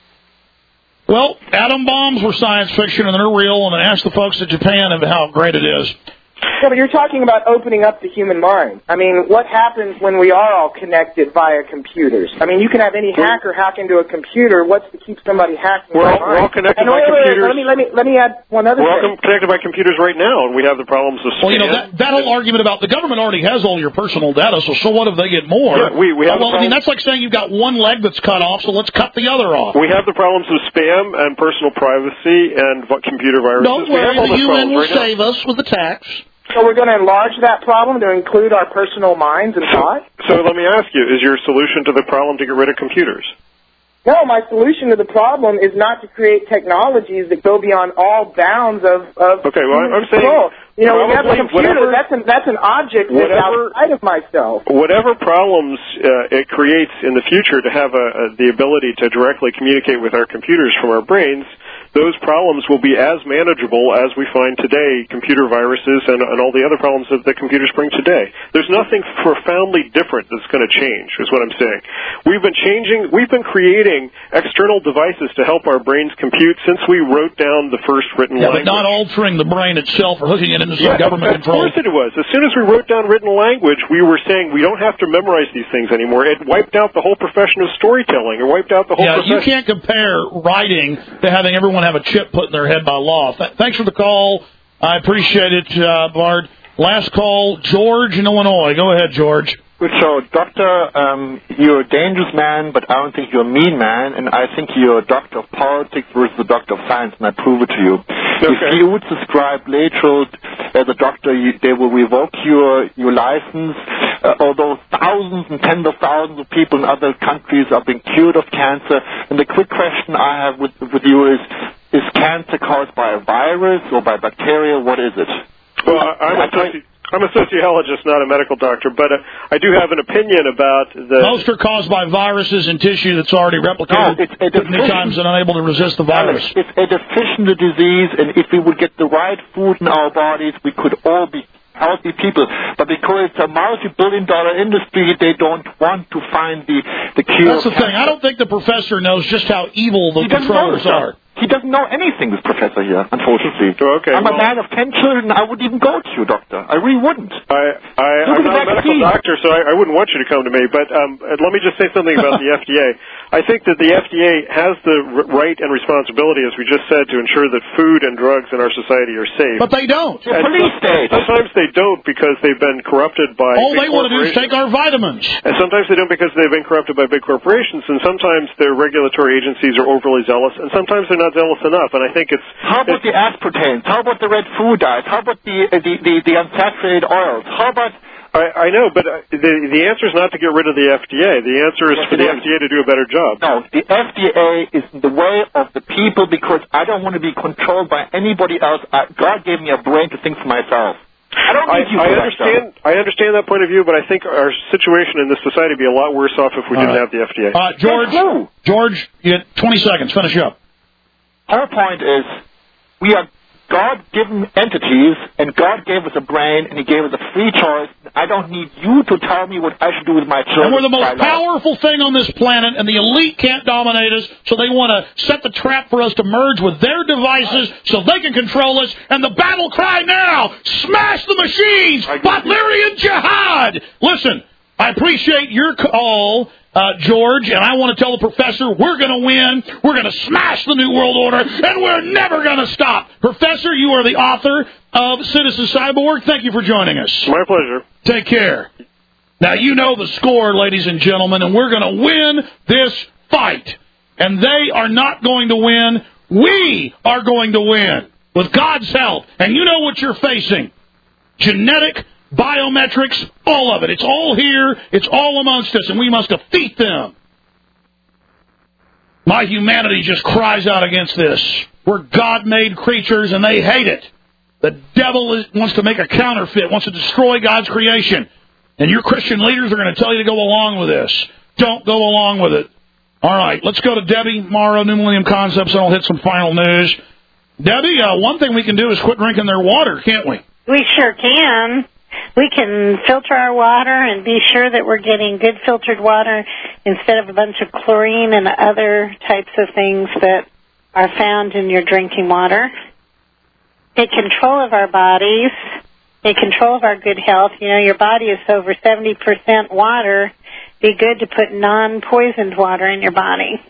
Well, atom bombs were science fiction, and they're real, and ask the folks at Japan of how great it is. Yeah, but you're talking about opening up the human mind. I mean, what happens when we are all connected via computers? I mean, you can have any hacker hack into a computer. What's to keep somebody hacking? We're all, we're all connected and by wait, wait, computers. Let me let me let me add one other We're all thing. connected by computers right now, and we have the problems of spam. Well, you know, that, that whole argument about the government already has all your personal data, so so what if they get more? Yeah, we, we have well, the I mean, that's like saying you've got one leg that's cut off, so let's cut the other off. We have the problems of spam and personal privacy and v- computer viruses. Don't we have worry, all the those U N will problems right save us with the tax. So we're going to enlarge that problem to include our personal minds and thoughts? So let me ask you, is your solution to the problem to get rid of computers? No, my solution to the problem is not to create technologies that go beyond all bounds of, of okay, well, I'm saying, control. You know, when you have a probably computer, whatever- that's an, that's an object that's whatever- outside of myself. Whatever problems uh, it creates in the future to have a, a, the ability to directly communicate with our computers from our brains, those problems will be as manageable as we find today computer viruses and, and all the other problems that the computers bring today. There's nothing profoundly different that's going to change, is what I'm saying. We've been changing, we've been creating external devices to help our brains compute since we wrote down the first written Yeah, language. but not altering the brain itself or hooking it into some Yeah, government of control. course it was. As soon as we wrote down written language, we were saying we don't have to memorize these things anymore. It wiped out the whole profession of storytelling. It wiped out the whole Yeah, profession. you can't compare writing to having everyone have a chip put in their head by law. Th- thanks for the call. I appreciate it, uh, Bard. Last call, George in Illinois. Go ahead, George. So, Doctor, um, you're a dangerous man, but I don't think you're a mean man, and I think you're a doctor of politics versus a doctor of science, and I prove it to you. Okay. If you would subscribe later as a doctor, you, they will revoke your your license, uh, although thousands and tens of thousands of people in other countries are being cured of cancer. And the quick question I have with, with you is, is cancer caused by a virus or by bacteria? What is it? Well, I- I'm a, soci- I'm a sociologist, not a medical doctor, but uh, I do have an opinion about the... Most are caused by viruses in tissue that's already replicated No, it's a many times and unable to resist the virus. Alex, it's a deficient disease, and if we would get the right food in our bodies, we could all be healthy people. But because it's a multi-billion dollar industry, they don't want to find the, the cure. That's the thing. I don't think the professor knows just how evil the He doesn't controllers know, are. He doesn't know anything, this professor here, unfortunately. Okay, I'm well- a man of ten children. I wouldn't even go to you, doctor. I really wouldn't. I, I, Look at I'm the not a medical vaccine. doctor, so I, I wouldn't want you to come to me. But um, uh, let me just say something about the F D A. I think that the F D A has the r- right and responsibility, as we just said, to ensure that food and drugs in our society are safe. But they don't. They're And police some- state. Sometimes they don't because they've been corrupted by All big they want to do is corporations. take our vitamins. And sometimes they don't because they've been corrupted by big corporations, and sometimes their regulatory agencies are overly zealous, and sometimes they're not zealous enough. And I think it's How about the aspartames? How about the red food dyes? How about the, uh, the, the, the unsaturated oils? How about... I, I know, but uh, the the answer is not to get rid of the F D A. The answer is Yes, for it the is. F D A to do a better job. No, the F D A is in the way of the people because I don't want to be controlled by anybody else. I, God gave me a brain to think for myself. I don't I, need you I for that understand. I understand that point of view, but I think our situation in this society would be a lot worse off if we All didn't right. have the F D A. Uh, George, George, you get twenty seconds. Finish up. Our point is we are God-given entities, and God gave us a brain, and He gave us a free choice. I don't need you to tell me what I should do with my children. And we're the most powerful thing on this planet, and the elite can't dominate us, so they want to set the trap for us to merge with their devices so they can control us. And the battle cry now, smash the machines, Butlerian Jihad! Listen, I appreciate your call, uh, George, and I want to tell the professor we're going to win, we're going to smash the New World Order, and we're never going to stop. Professor, you are the author of Citizen Cyborg. Thank you for joining us. My pleasure. Take care. Now, you know the score, ladies and gentlemen, and we're going to win this fight. And they are not going to win. We are going to win with God's help. And you know what you're facing. Genetic biometrics, all of it. It's all here. It's all amongst us, and we must defeat them. My humanity just cries out against this. We're God-made creatures, and they hate it. The devil is, wants to make a counterfeit, wants to destroy God's creation. And your Christian leaders are going to tell you to go along with this. Don't go along with it. All right, let's go to Debbie Morrow, New Millennium Concepts, and I'll hit some final news. Debbie, uh, one thing we can do is quit drinking their water, can't we? We sure can. We can filter our water and be sure that we're getting good filtered water instead of a bunch of chlorine and other types of things that are found in your drinking water. Take control of our bodies. Take control of our good health. You know, your body is over seventy percent water. Be good to put non-poisoned water in your body.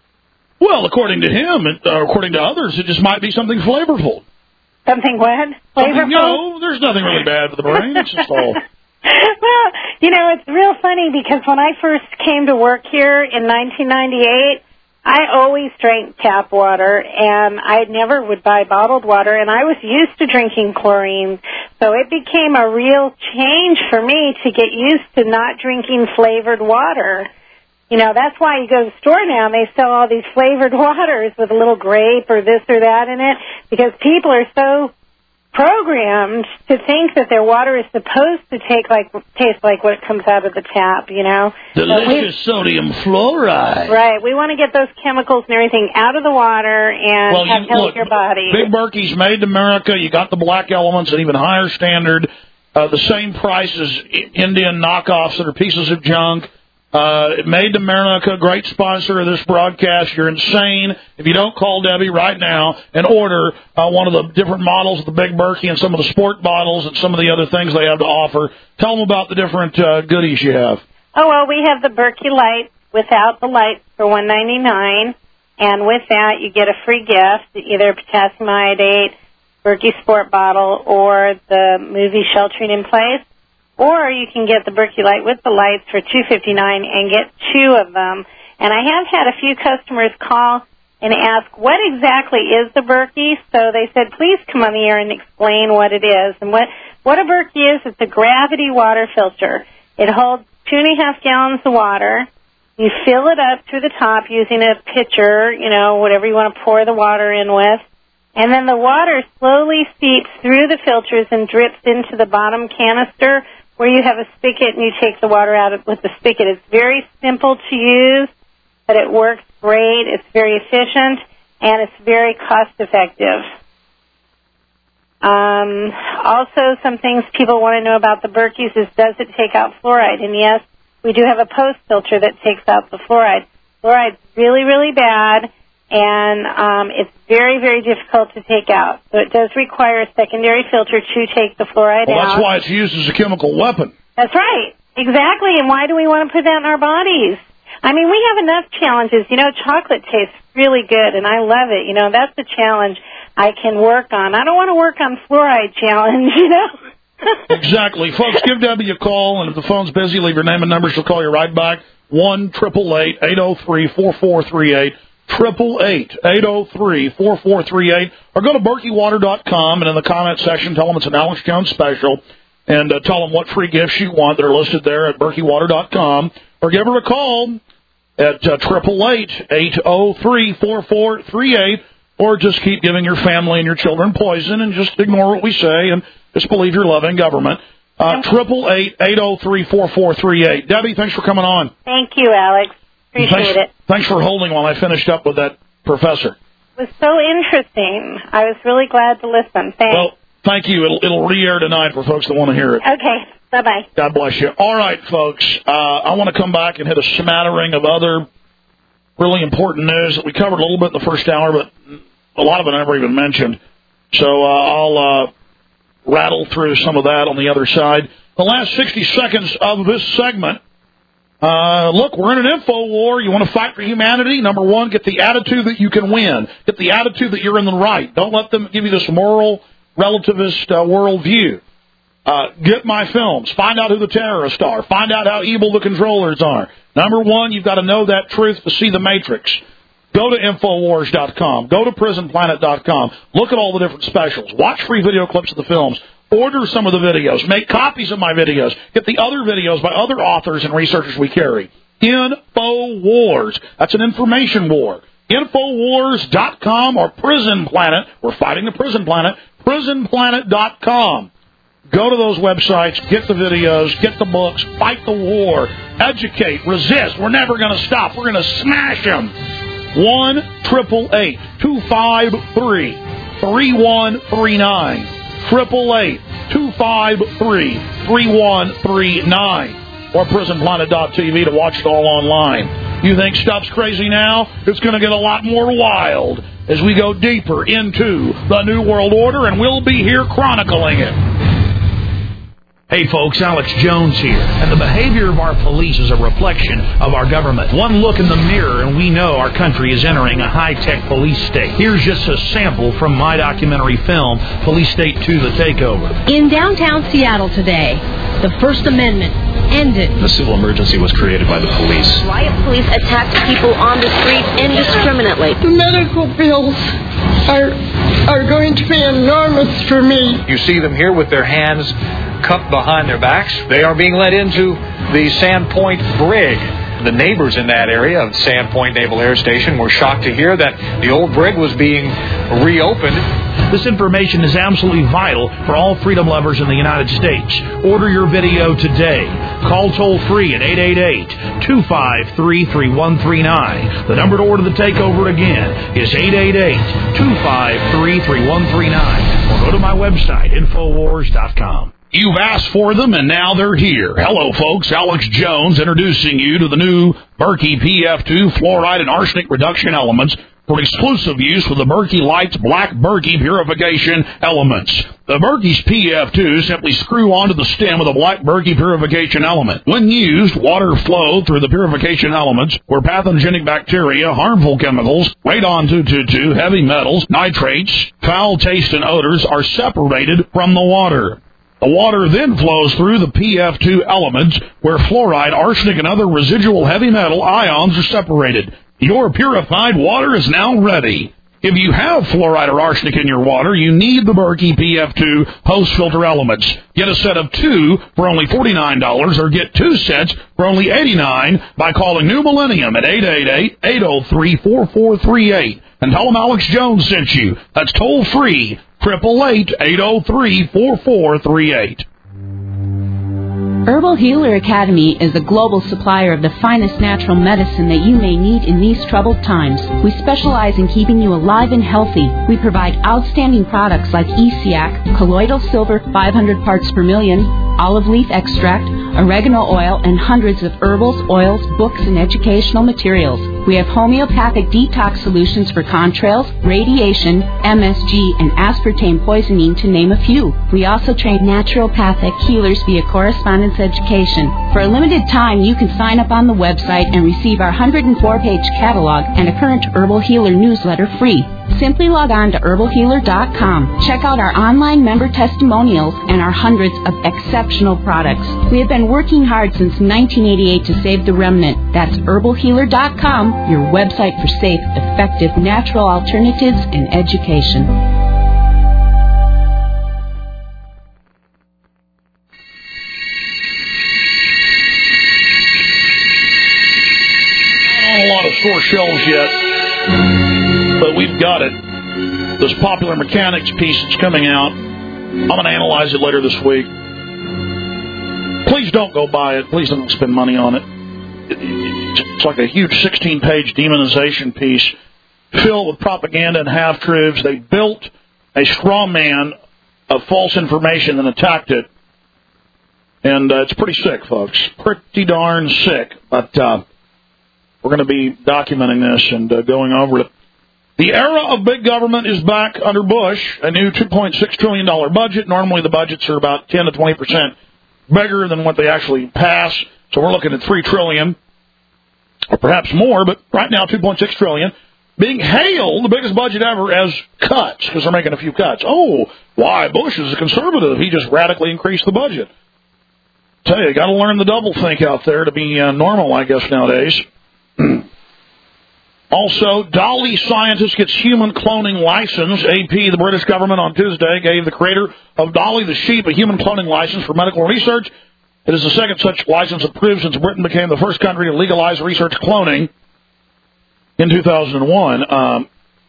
Well, according to him, uh, according to others, it just might be something flavorful. Something what? Flavorful? No, there's nothing really bad for the brain. It's just all... Well, you know, it's real funny because when I first came to work here in nineteen ninety-eight, I always drank tap water, and I never would buy bottled water, and I was used to drinking chlorine. So it became a real change for me to get used to not drinking flavored water. You know, that's why you go to the store now and they sell all these flavored waters with a little grape or this or that in it, because people are so programmed to think that their water is supposed to take like taste like what comes out of the tap, you know. Delicious sodium fluoride. Right. We want to get those chemicals and everything out of the water and well, have you, healthier look, body. Big Berkey's made in America. You got the black elements, an even higher standard. Uh, the same price as Indian knockoffs that are pieces of junk. Uh, made in America, great sponsor of this broadcast. You're insane if you don't call Debbie right now and order uh, one of the different models of the Big Berkey and some of the sport bottles and some of the other things they have to offer. Tell them about the different uh, goodies you have. Oh, well, we have the Berkey Light without the light for one ninety-nine, and with that you get a free gift, either a potassium iodate, Berkey Sport bottle, or the movie Sheltering in Place. Or you can get the Berkey Light with the lights for two fifty-nine and get two of them. And I have had a few customers call and ask, what exactly is the Berkey? So they said, please come on the air and explain what it is. And what, what a Berkey is, it's a gravity water filter. It holds two and a half gallons of water. You fill it up to the top using a pitcher, you know, whatever you want to pour the water in with. And then the water slowly seeps through the filters and drips into the bottom canister, where you have a spigot and you take the water out with the spigot. It's very simple to use, but it works great. It's very efficient, and it's very cost-effective. Um, also, some things people want to know about the Berkeys is, does it take out fluoride? And yes, we do have a post filter that takes out the fluoride. Fluoride's really, really bad, and um, it's very, very difficult to take out. So it does require a secondary filter to take the fluoride well, out. That's why it's used as a chemical weapon. That's right. Exactly. And why do we want to put that in our bodies? I mean, we have enough challenges. You know, chocolate tastes really good, and I love it. You know, that's the challenge I can work on. I don't want to work on fluoride challenge, you know. Exactly. Folks, give Debbie a call, and if the phone's busy, leave your name and number. She'll call you right back. one eight eight eight, eight oh three, four four three eight. Triple eight eight oh three four four three eight, or go to berkey water dot com and in the comment section tell them it's an Alex Jones special, and uh, tell them what free gifts you want that are listed there at berkey water dot com, or give her a call at triple eight eight oh three four four three eight, or just keep giving your family and your children poison and just ignore what we say and just believe your loving government. Triple eight eight oh three four four three eight. Debbie, thanks for coming on. Thank you, Alex. Appreciate thanks, it. Thanks for holding while I finished up with that professor. was so interesting. I was really glad to listen. Thanks. Well, thank you. It'll, it'll re-air tonight for folks that want to hear it. Okay. Bye-bye. God bless you. All right, folks. Uh, I want to come back and hit a smattering of other really important news that we covered a little bit in the first hour, but a lot of it I never even mentioned. So uh, I'll uh, rattle through some of that on the other side. The last sixty seconds of this segment. Uh, look, we're in an info war. You want to fight for humanity? Number one, get the attitude that you can win. Get the attitude that you're in the right. Don't let them give you this moral relativist uh, worldview. Uh, get my films. Find out who the terrorists are. Find out how evil the controllers are. Number one, you've got to know that truth to see the matrix. Go to Infowars dot com. Go to Prison Planet dot com. Look at all the different specials. Watch free video clips of the films. Order some of the videos. Make copies of my videos. Get the other videos by other authors and researchers we carry. Infowars. That's an information war. Infowars dot com or Prison Planet. We're fighting the Prison Planet. Prison Planet dot com. Go to those websites. Get the videos. Get the books. Fight the war. Educate. Resist. We're never going to stop. We're going to smash them. one eight eight eight, two five three, three one three nine. Triple eight two five three three one three nine or Prison Planet dot T V to watch it all online. You think stuff's crazy now? It's going to get a lot more wild as we go deeper into the New World Order, and we'll be here chronicling it. Hey folks, Alex Jones here, and the behavior of our police is a reflection of our government. One look in the mirror and we know our country is entering a high-tech police state. Here's just a sample from my documentary film, Police State two, The Takeover. In downtown Seattle today, the First Amendment ended. The civil emergency was created by the police. Riot police attacked people on the street indiscriminately. The medical bills are, are going to be enormous for me. You see them here with their hands cupped behind their backs. They are being led into the Sandpoint Brig. The neighbors in that area of Sandpoint Naval Air Station were shocked to hear that the old brig was being reopened. This information is absolutely vital for all freedom lovers in the United States. Order your video today. Call toll-free at eight eight eight, two five three, three one three nine. The number to order the takeover again is eight eight eight, two five three, three one three nine. Or go to my website, Infowars dot com. You've asked for them, and now they're here. Hello, folks. Alex Jones introducing you to the new Berkey P F two fluoride and arsenic reduction elements for exclusive use with the Berkey Lights Black Berkey purification elements. The Berkey's P F two simply screw onto the stem of the Black Berkey purification element. When used, water flow through the purification elements where pathogenic bacteria, harmful chemicals, radon two twenty-two, heavy metals, nitrates, foul taste, and odors are separated from the water. The water then flows through the P F two elements where fluoride, arsenic, and other residual heavy metal ions are separated. Your purified water is now ready. If you have fluoride or arsenic in your water, you need the Berkey P F two host filter elements. Get a set of two for only forty-nine dollars or get two sets for only eighty-nine dollars by calling New Millennium at eight eight eight, eight oh three, four four three eight. And tell them Alex Jones sent you. That's toll free, eight eight eight, eight oh three, four four three eight. Herbal Healer Academy is a global supplier of the finest natural medicine that you may need in these troubled times. We specialize in keeping you alive and healthy. We provide outstanding products like E C A C, colloidal silver five hundred parts per million, olive leaf extract, oregano oil, and hundreds of herbals, oils, books, and educational materials. We have homeopathic detox solutions for contrails, radiation, M S G, and aspartame poisoning, to name a few. We also train naturopathic healers via correspondence education. For a limited time, you can sign up on the website and receive our one hundred four page catalog and a current Herbal Healer newsletter free. Simply log on to herbal healer dot com. Check out our online member testimonials and our hundreds of exceptional products. We have been working hard since nineteen eighty-eight to save the remnant. That's herbal healer dot com, your website for safe, effective, natural alternatives and education. Not on a lot of store shelves yet, but we've got it. This Popular Mechanics piece that's coming out, I'm going to analyze it later this week. Please don't go buy it. Please don't spend money on it. It's like a huge sixteen page demonization piece filled with propaganda and half-truths. They built a straw man of false information and attacked it. And uh, it's pretty sick, folks. Pretty darn sick. But uh, we're going to be documenting this and uh, going over it. The era of big government is back under Bush, a new two point six trillion dollars budget. Normally the budgets are about ten to twenty percent bigger than what they actually pass. So we're looking at three trillion dollars, or perhaps more, but right now two point six trillion dollars. Being hailed the biggest budget ever as cuts, because they're making a few cuts. Oh, why? Bush is a conservative. He just radically increased the budget. Tell you, you got to learn the double think out there to be uh, normal, I guess, nowadays. Also, Dolly scientist gets human cloning license. A P, the British government, on Tuesday gave the creator of Dolly the sheep a human cloning license for medical research. It is the second such license approved since Britain became the first country to legalize research cloning in two thousand one. Um,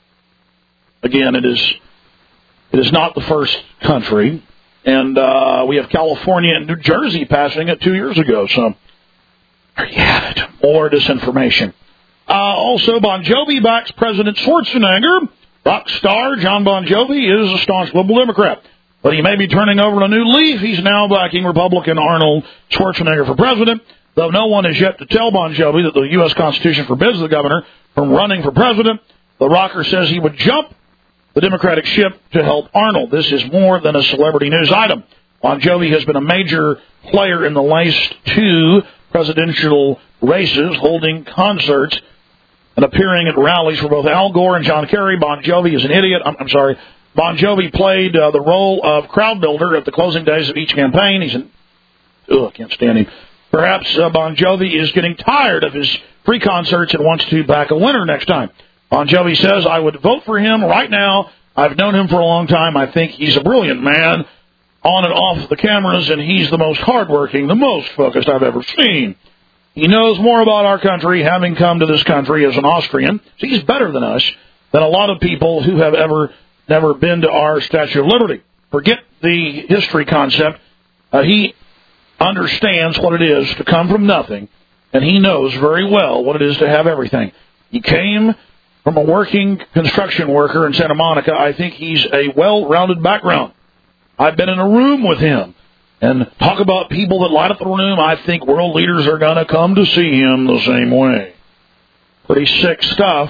again, it is it is not the first country. And uh, we have California and New Jersey passing it two years ago. So there you have it. More disinformation. Uh, also, Bon Jovi backs President Schwarzenegger. Rock star John Bon Jovi is a staunch liberal Democrat. But he may be turning over a new leaf. He's now backing Republican Arnold Schwarzenegger for president, though no one has yet to tell Bon Jovi that the U S Constitution forbids the governor from running for president. The rocker says he would jump the Democratic ship to help Arnold. This is more than a celebrity news item. Bon Jovi has been a major player in the last two presidential races, holding concerts and appearing at rallies for both Al Gore and John Kerry. Bon Jovi is an idiot. I'm, I'm sorry. Bon Jovi played uh, the role of crowd builder at the closing days of each campaign. He's an... Ugh, I can't stand him. Perhaps uh, Bon Jovi is getting tired of his free concerts and wants to back a winner next time. Bon Jovi says, I would vote for him right now. I've known him for a long time. I think he's a brilliant man on and off the cameras, and he's the most hardworking, the most focused I've ever seen. He knows more about our country, having come to this country as an Austrian. So he's better than us, than a lot of people who have ever never been to our Statue of Liberty. Forget the history concept. Uh, he understands what it is to come from nothing, and he knows very well what it is to have everything. He came from a working construction worker in Santa Monica. I think he's a well-rounded background. I've been in a room with him. And talk about people that light up the room. I think world leaders are going to come to see him the same way. Pretty sick stuff.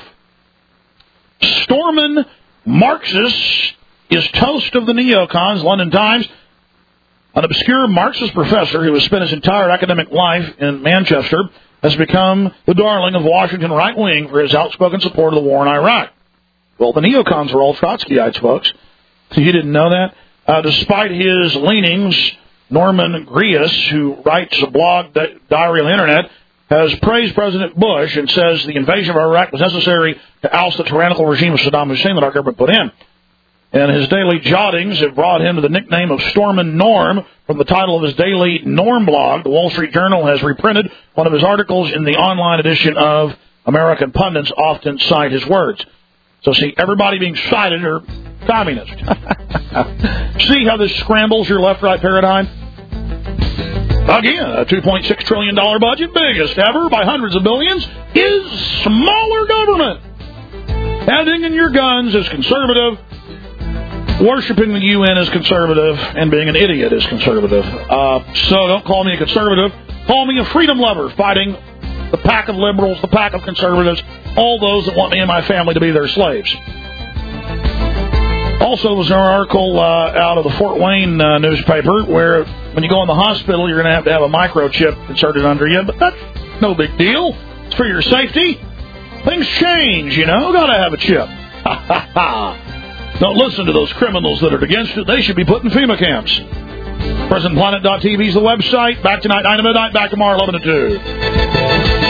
Stormin Marxist is toast of the neocons. London Times. An obscure Marxist professor who has spent his entire academic life in Manchester has become the darling of Washington right wing for his outspoken support of the war in Iraq. Well, the neocons are all Trotskyites, folks. So you didn't know that? Uh, despite his leanings, Norman Grius, who writes a blog di- diary on the Internet, has praised President Bush and says the invasion of Iraq was necessary to oust the tyrannical regime of Saddam Hussein that our government put in. And his daily jottings have brought him to the nickname of Stormin' Norm from the title of his daily Norm blog. The Wall Street Journal has reprinted one of his articles in the online edition of American Pundits, often cite his words. So see, everybody being cited are communists. See how this scrambles your left-right paradigm? Again, a two point six trillion dollars budget, biggest ever by hundreds of billions, is smaller government. Handing in your guns is conservative. Worshipping the U N is conservative, and being an idiot is conservative. Uh, so don't call me a conservative. Call me a freedom lover, fighting the pack of liberals, the pack of conservatives, all those that want me and my family to be their slaves. Also, was an article uh, out of the Fort Wayne uh, newspaper where when you go in the hospital, you're going to have to have a microchip inserted under you, but that's no big deal. It's for your safety. Things change, you know. Got to have a chip. Ha, ha, ha. Don't listen to those criminals that are against it. They should be put in FEMA camps. Prison Planet dot T V is the website. Back tonight, nine to midnight. Back tomorrow, eleven to two.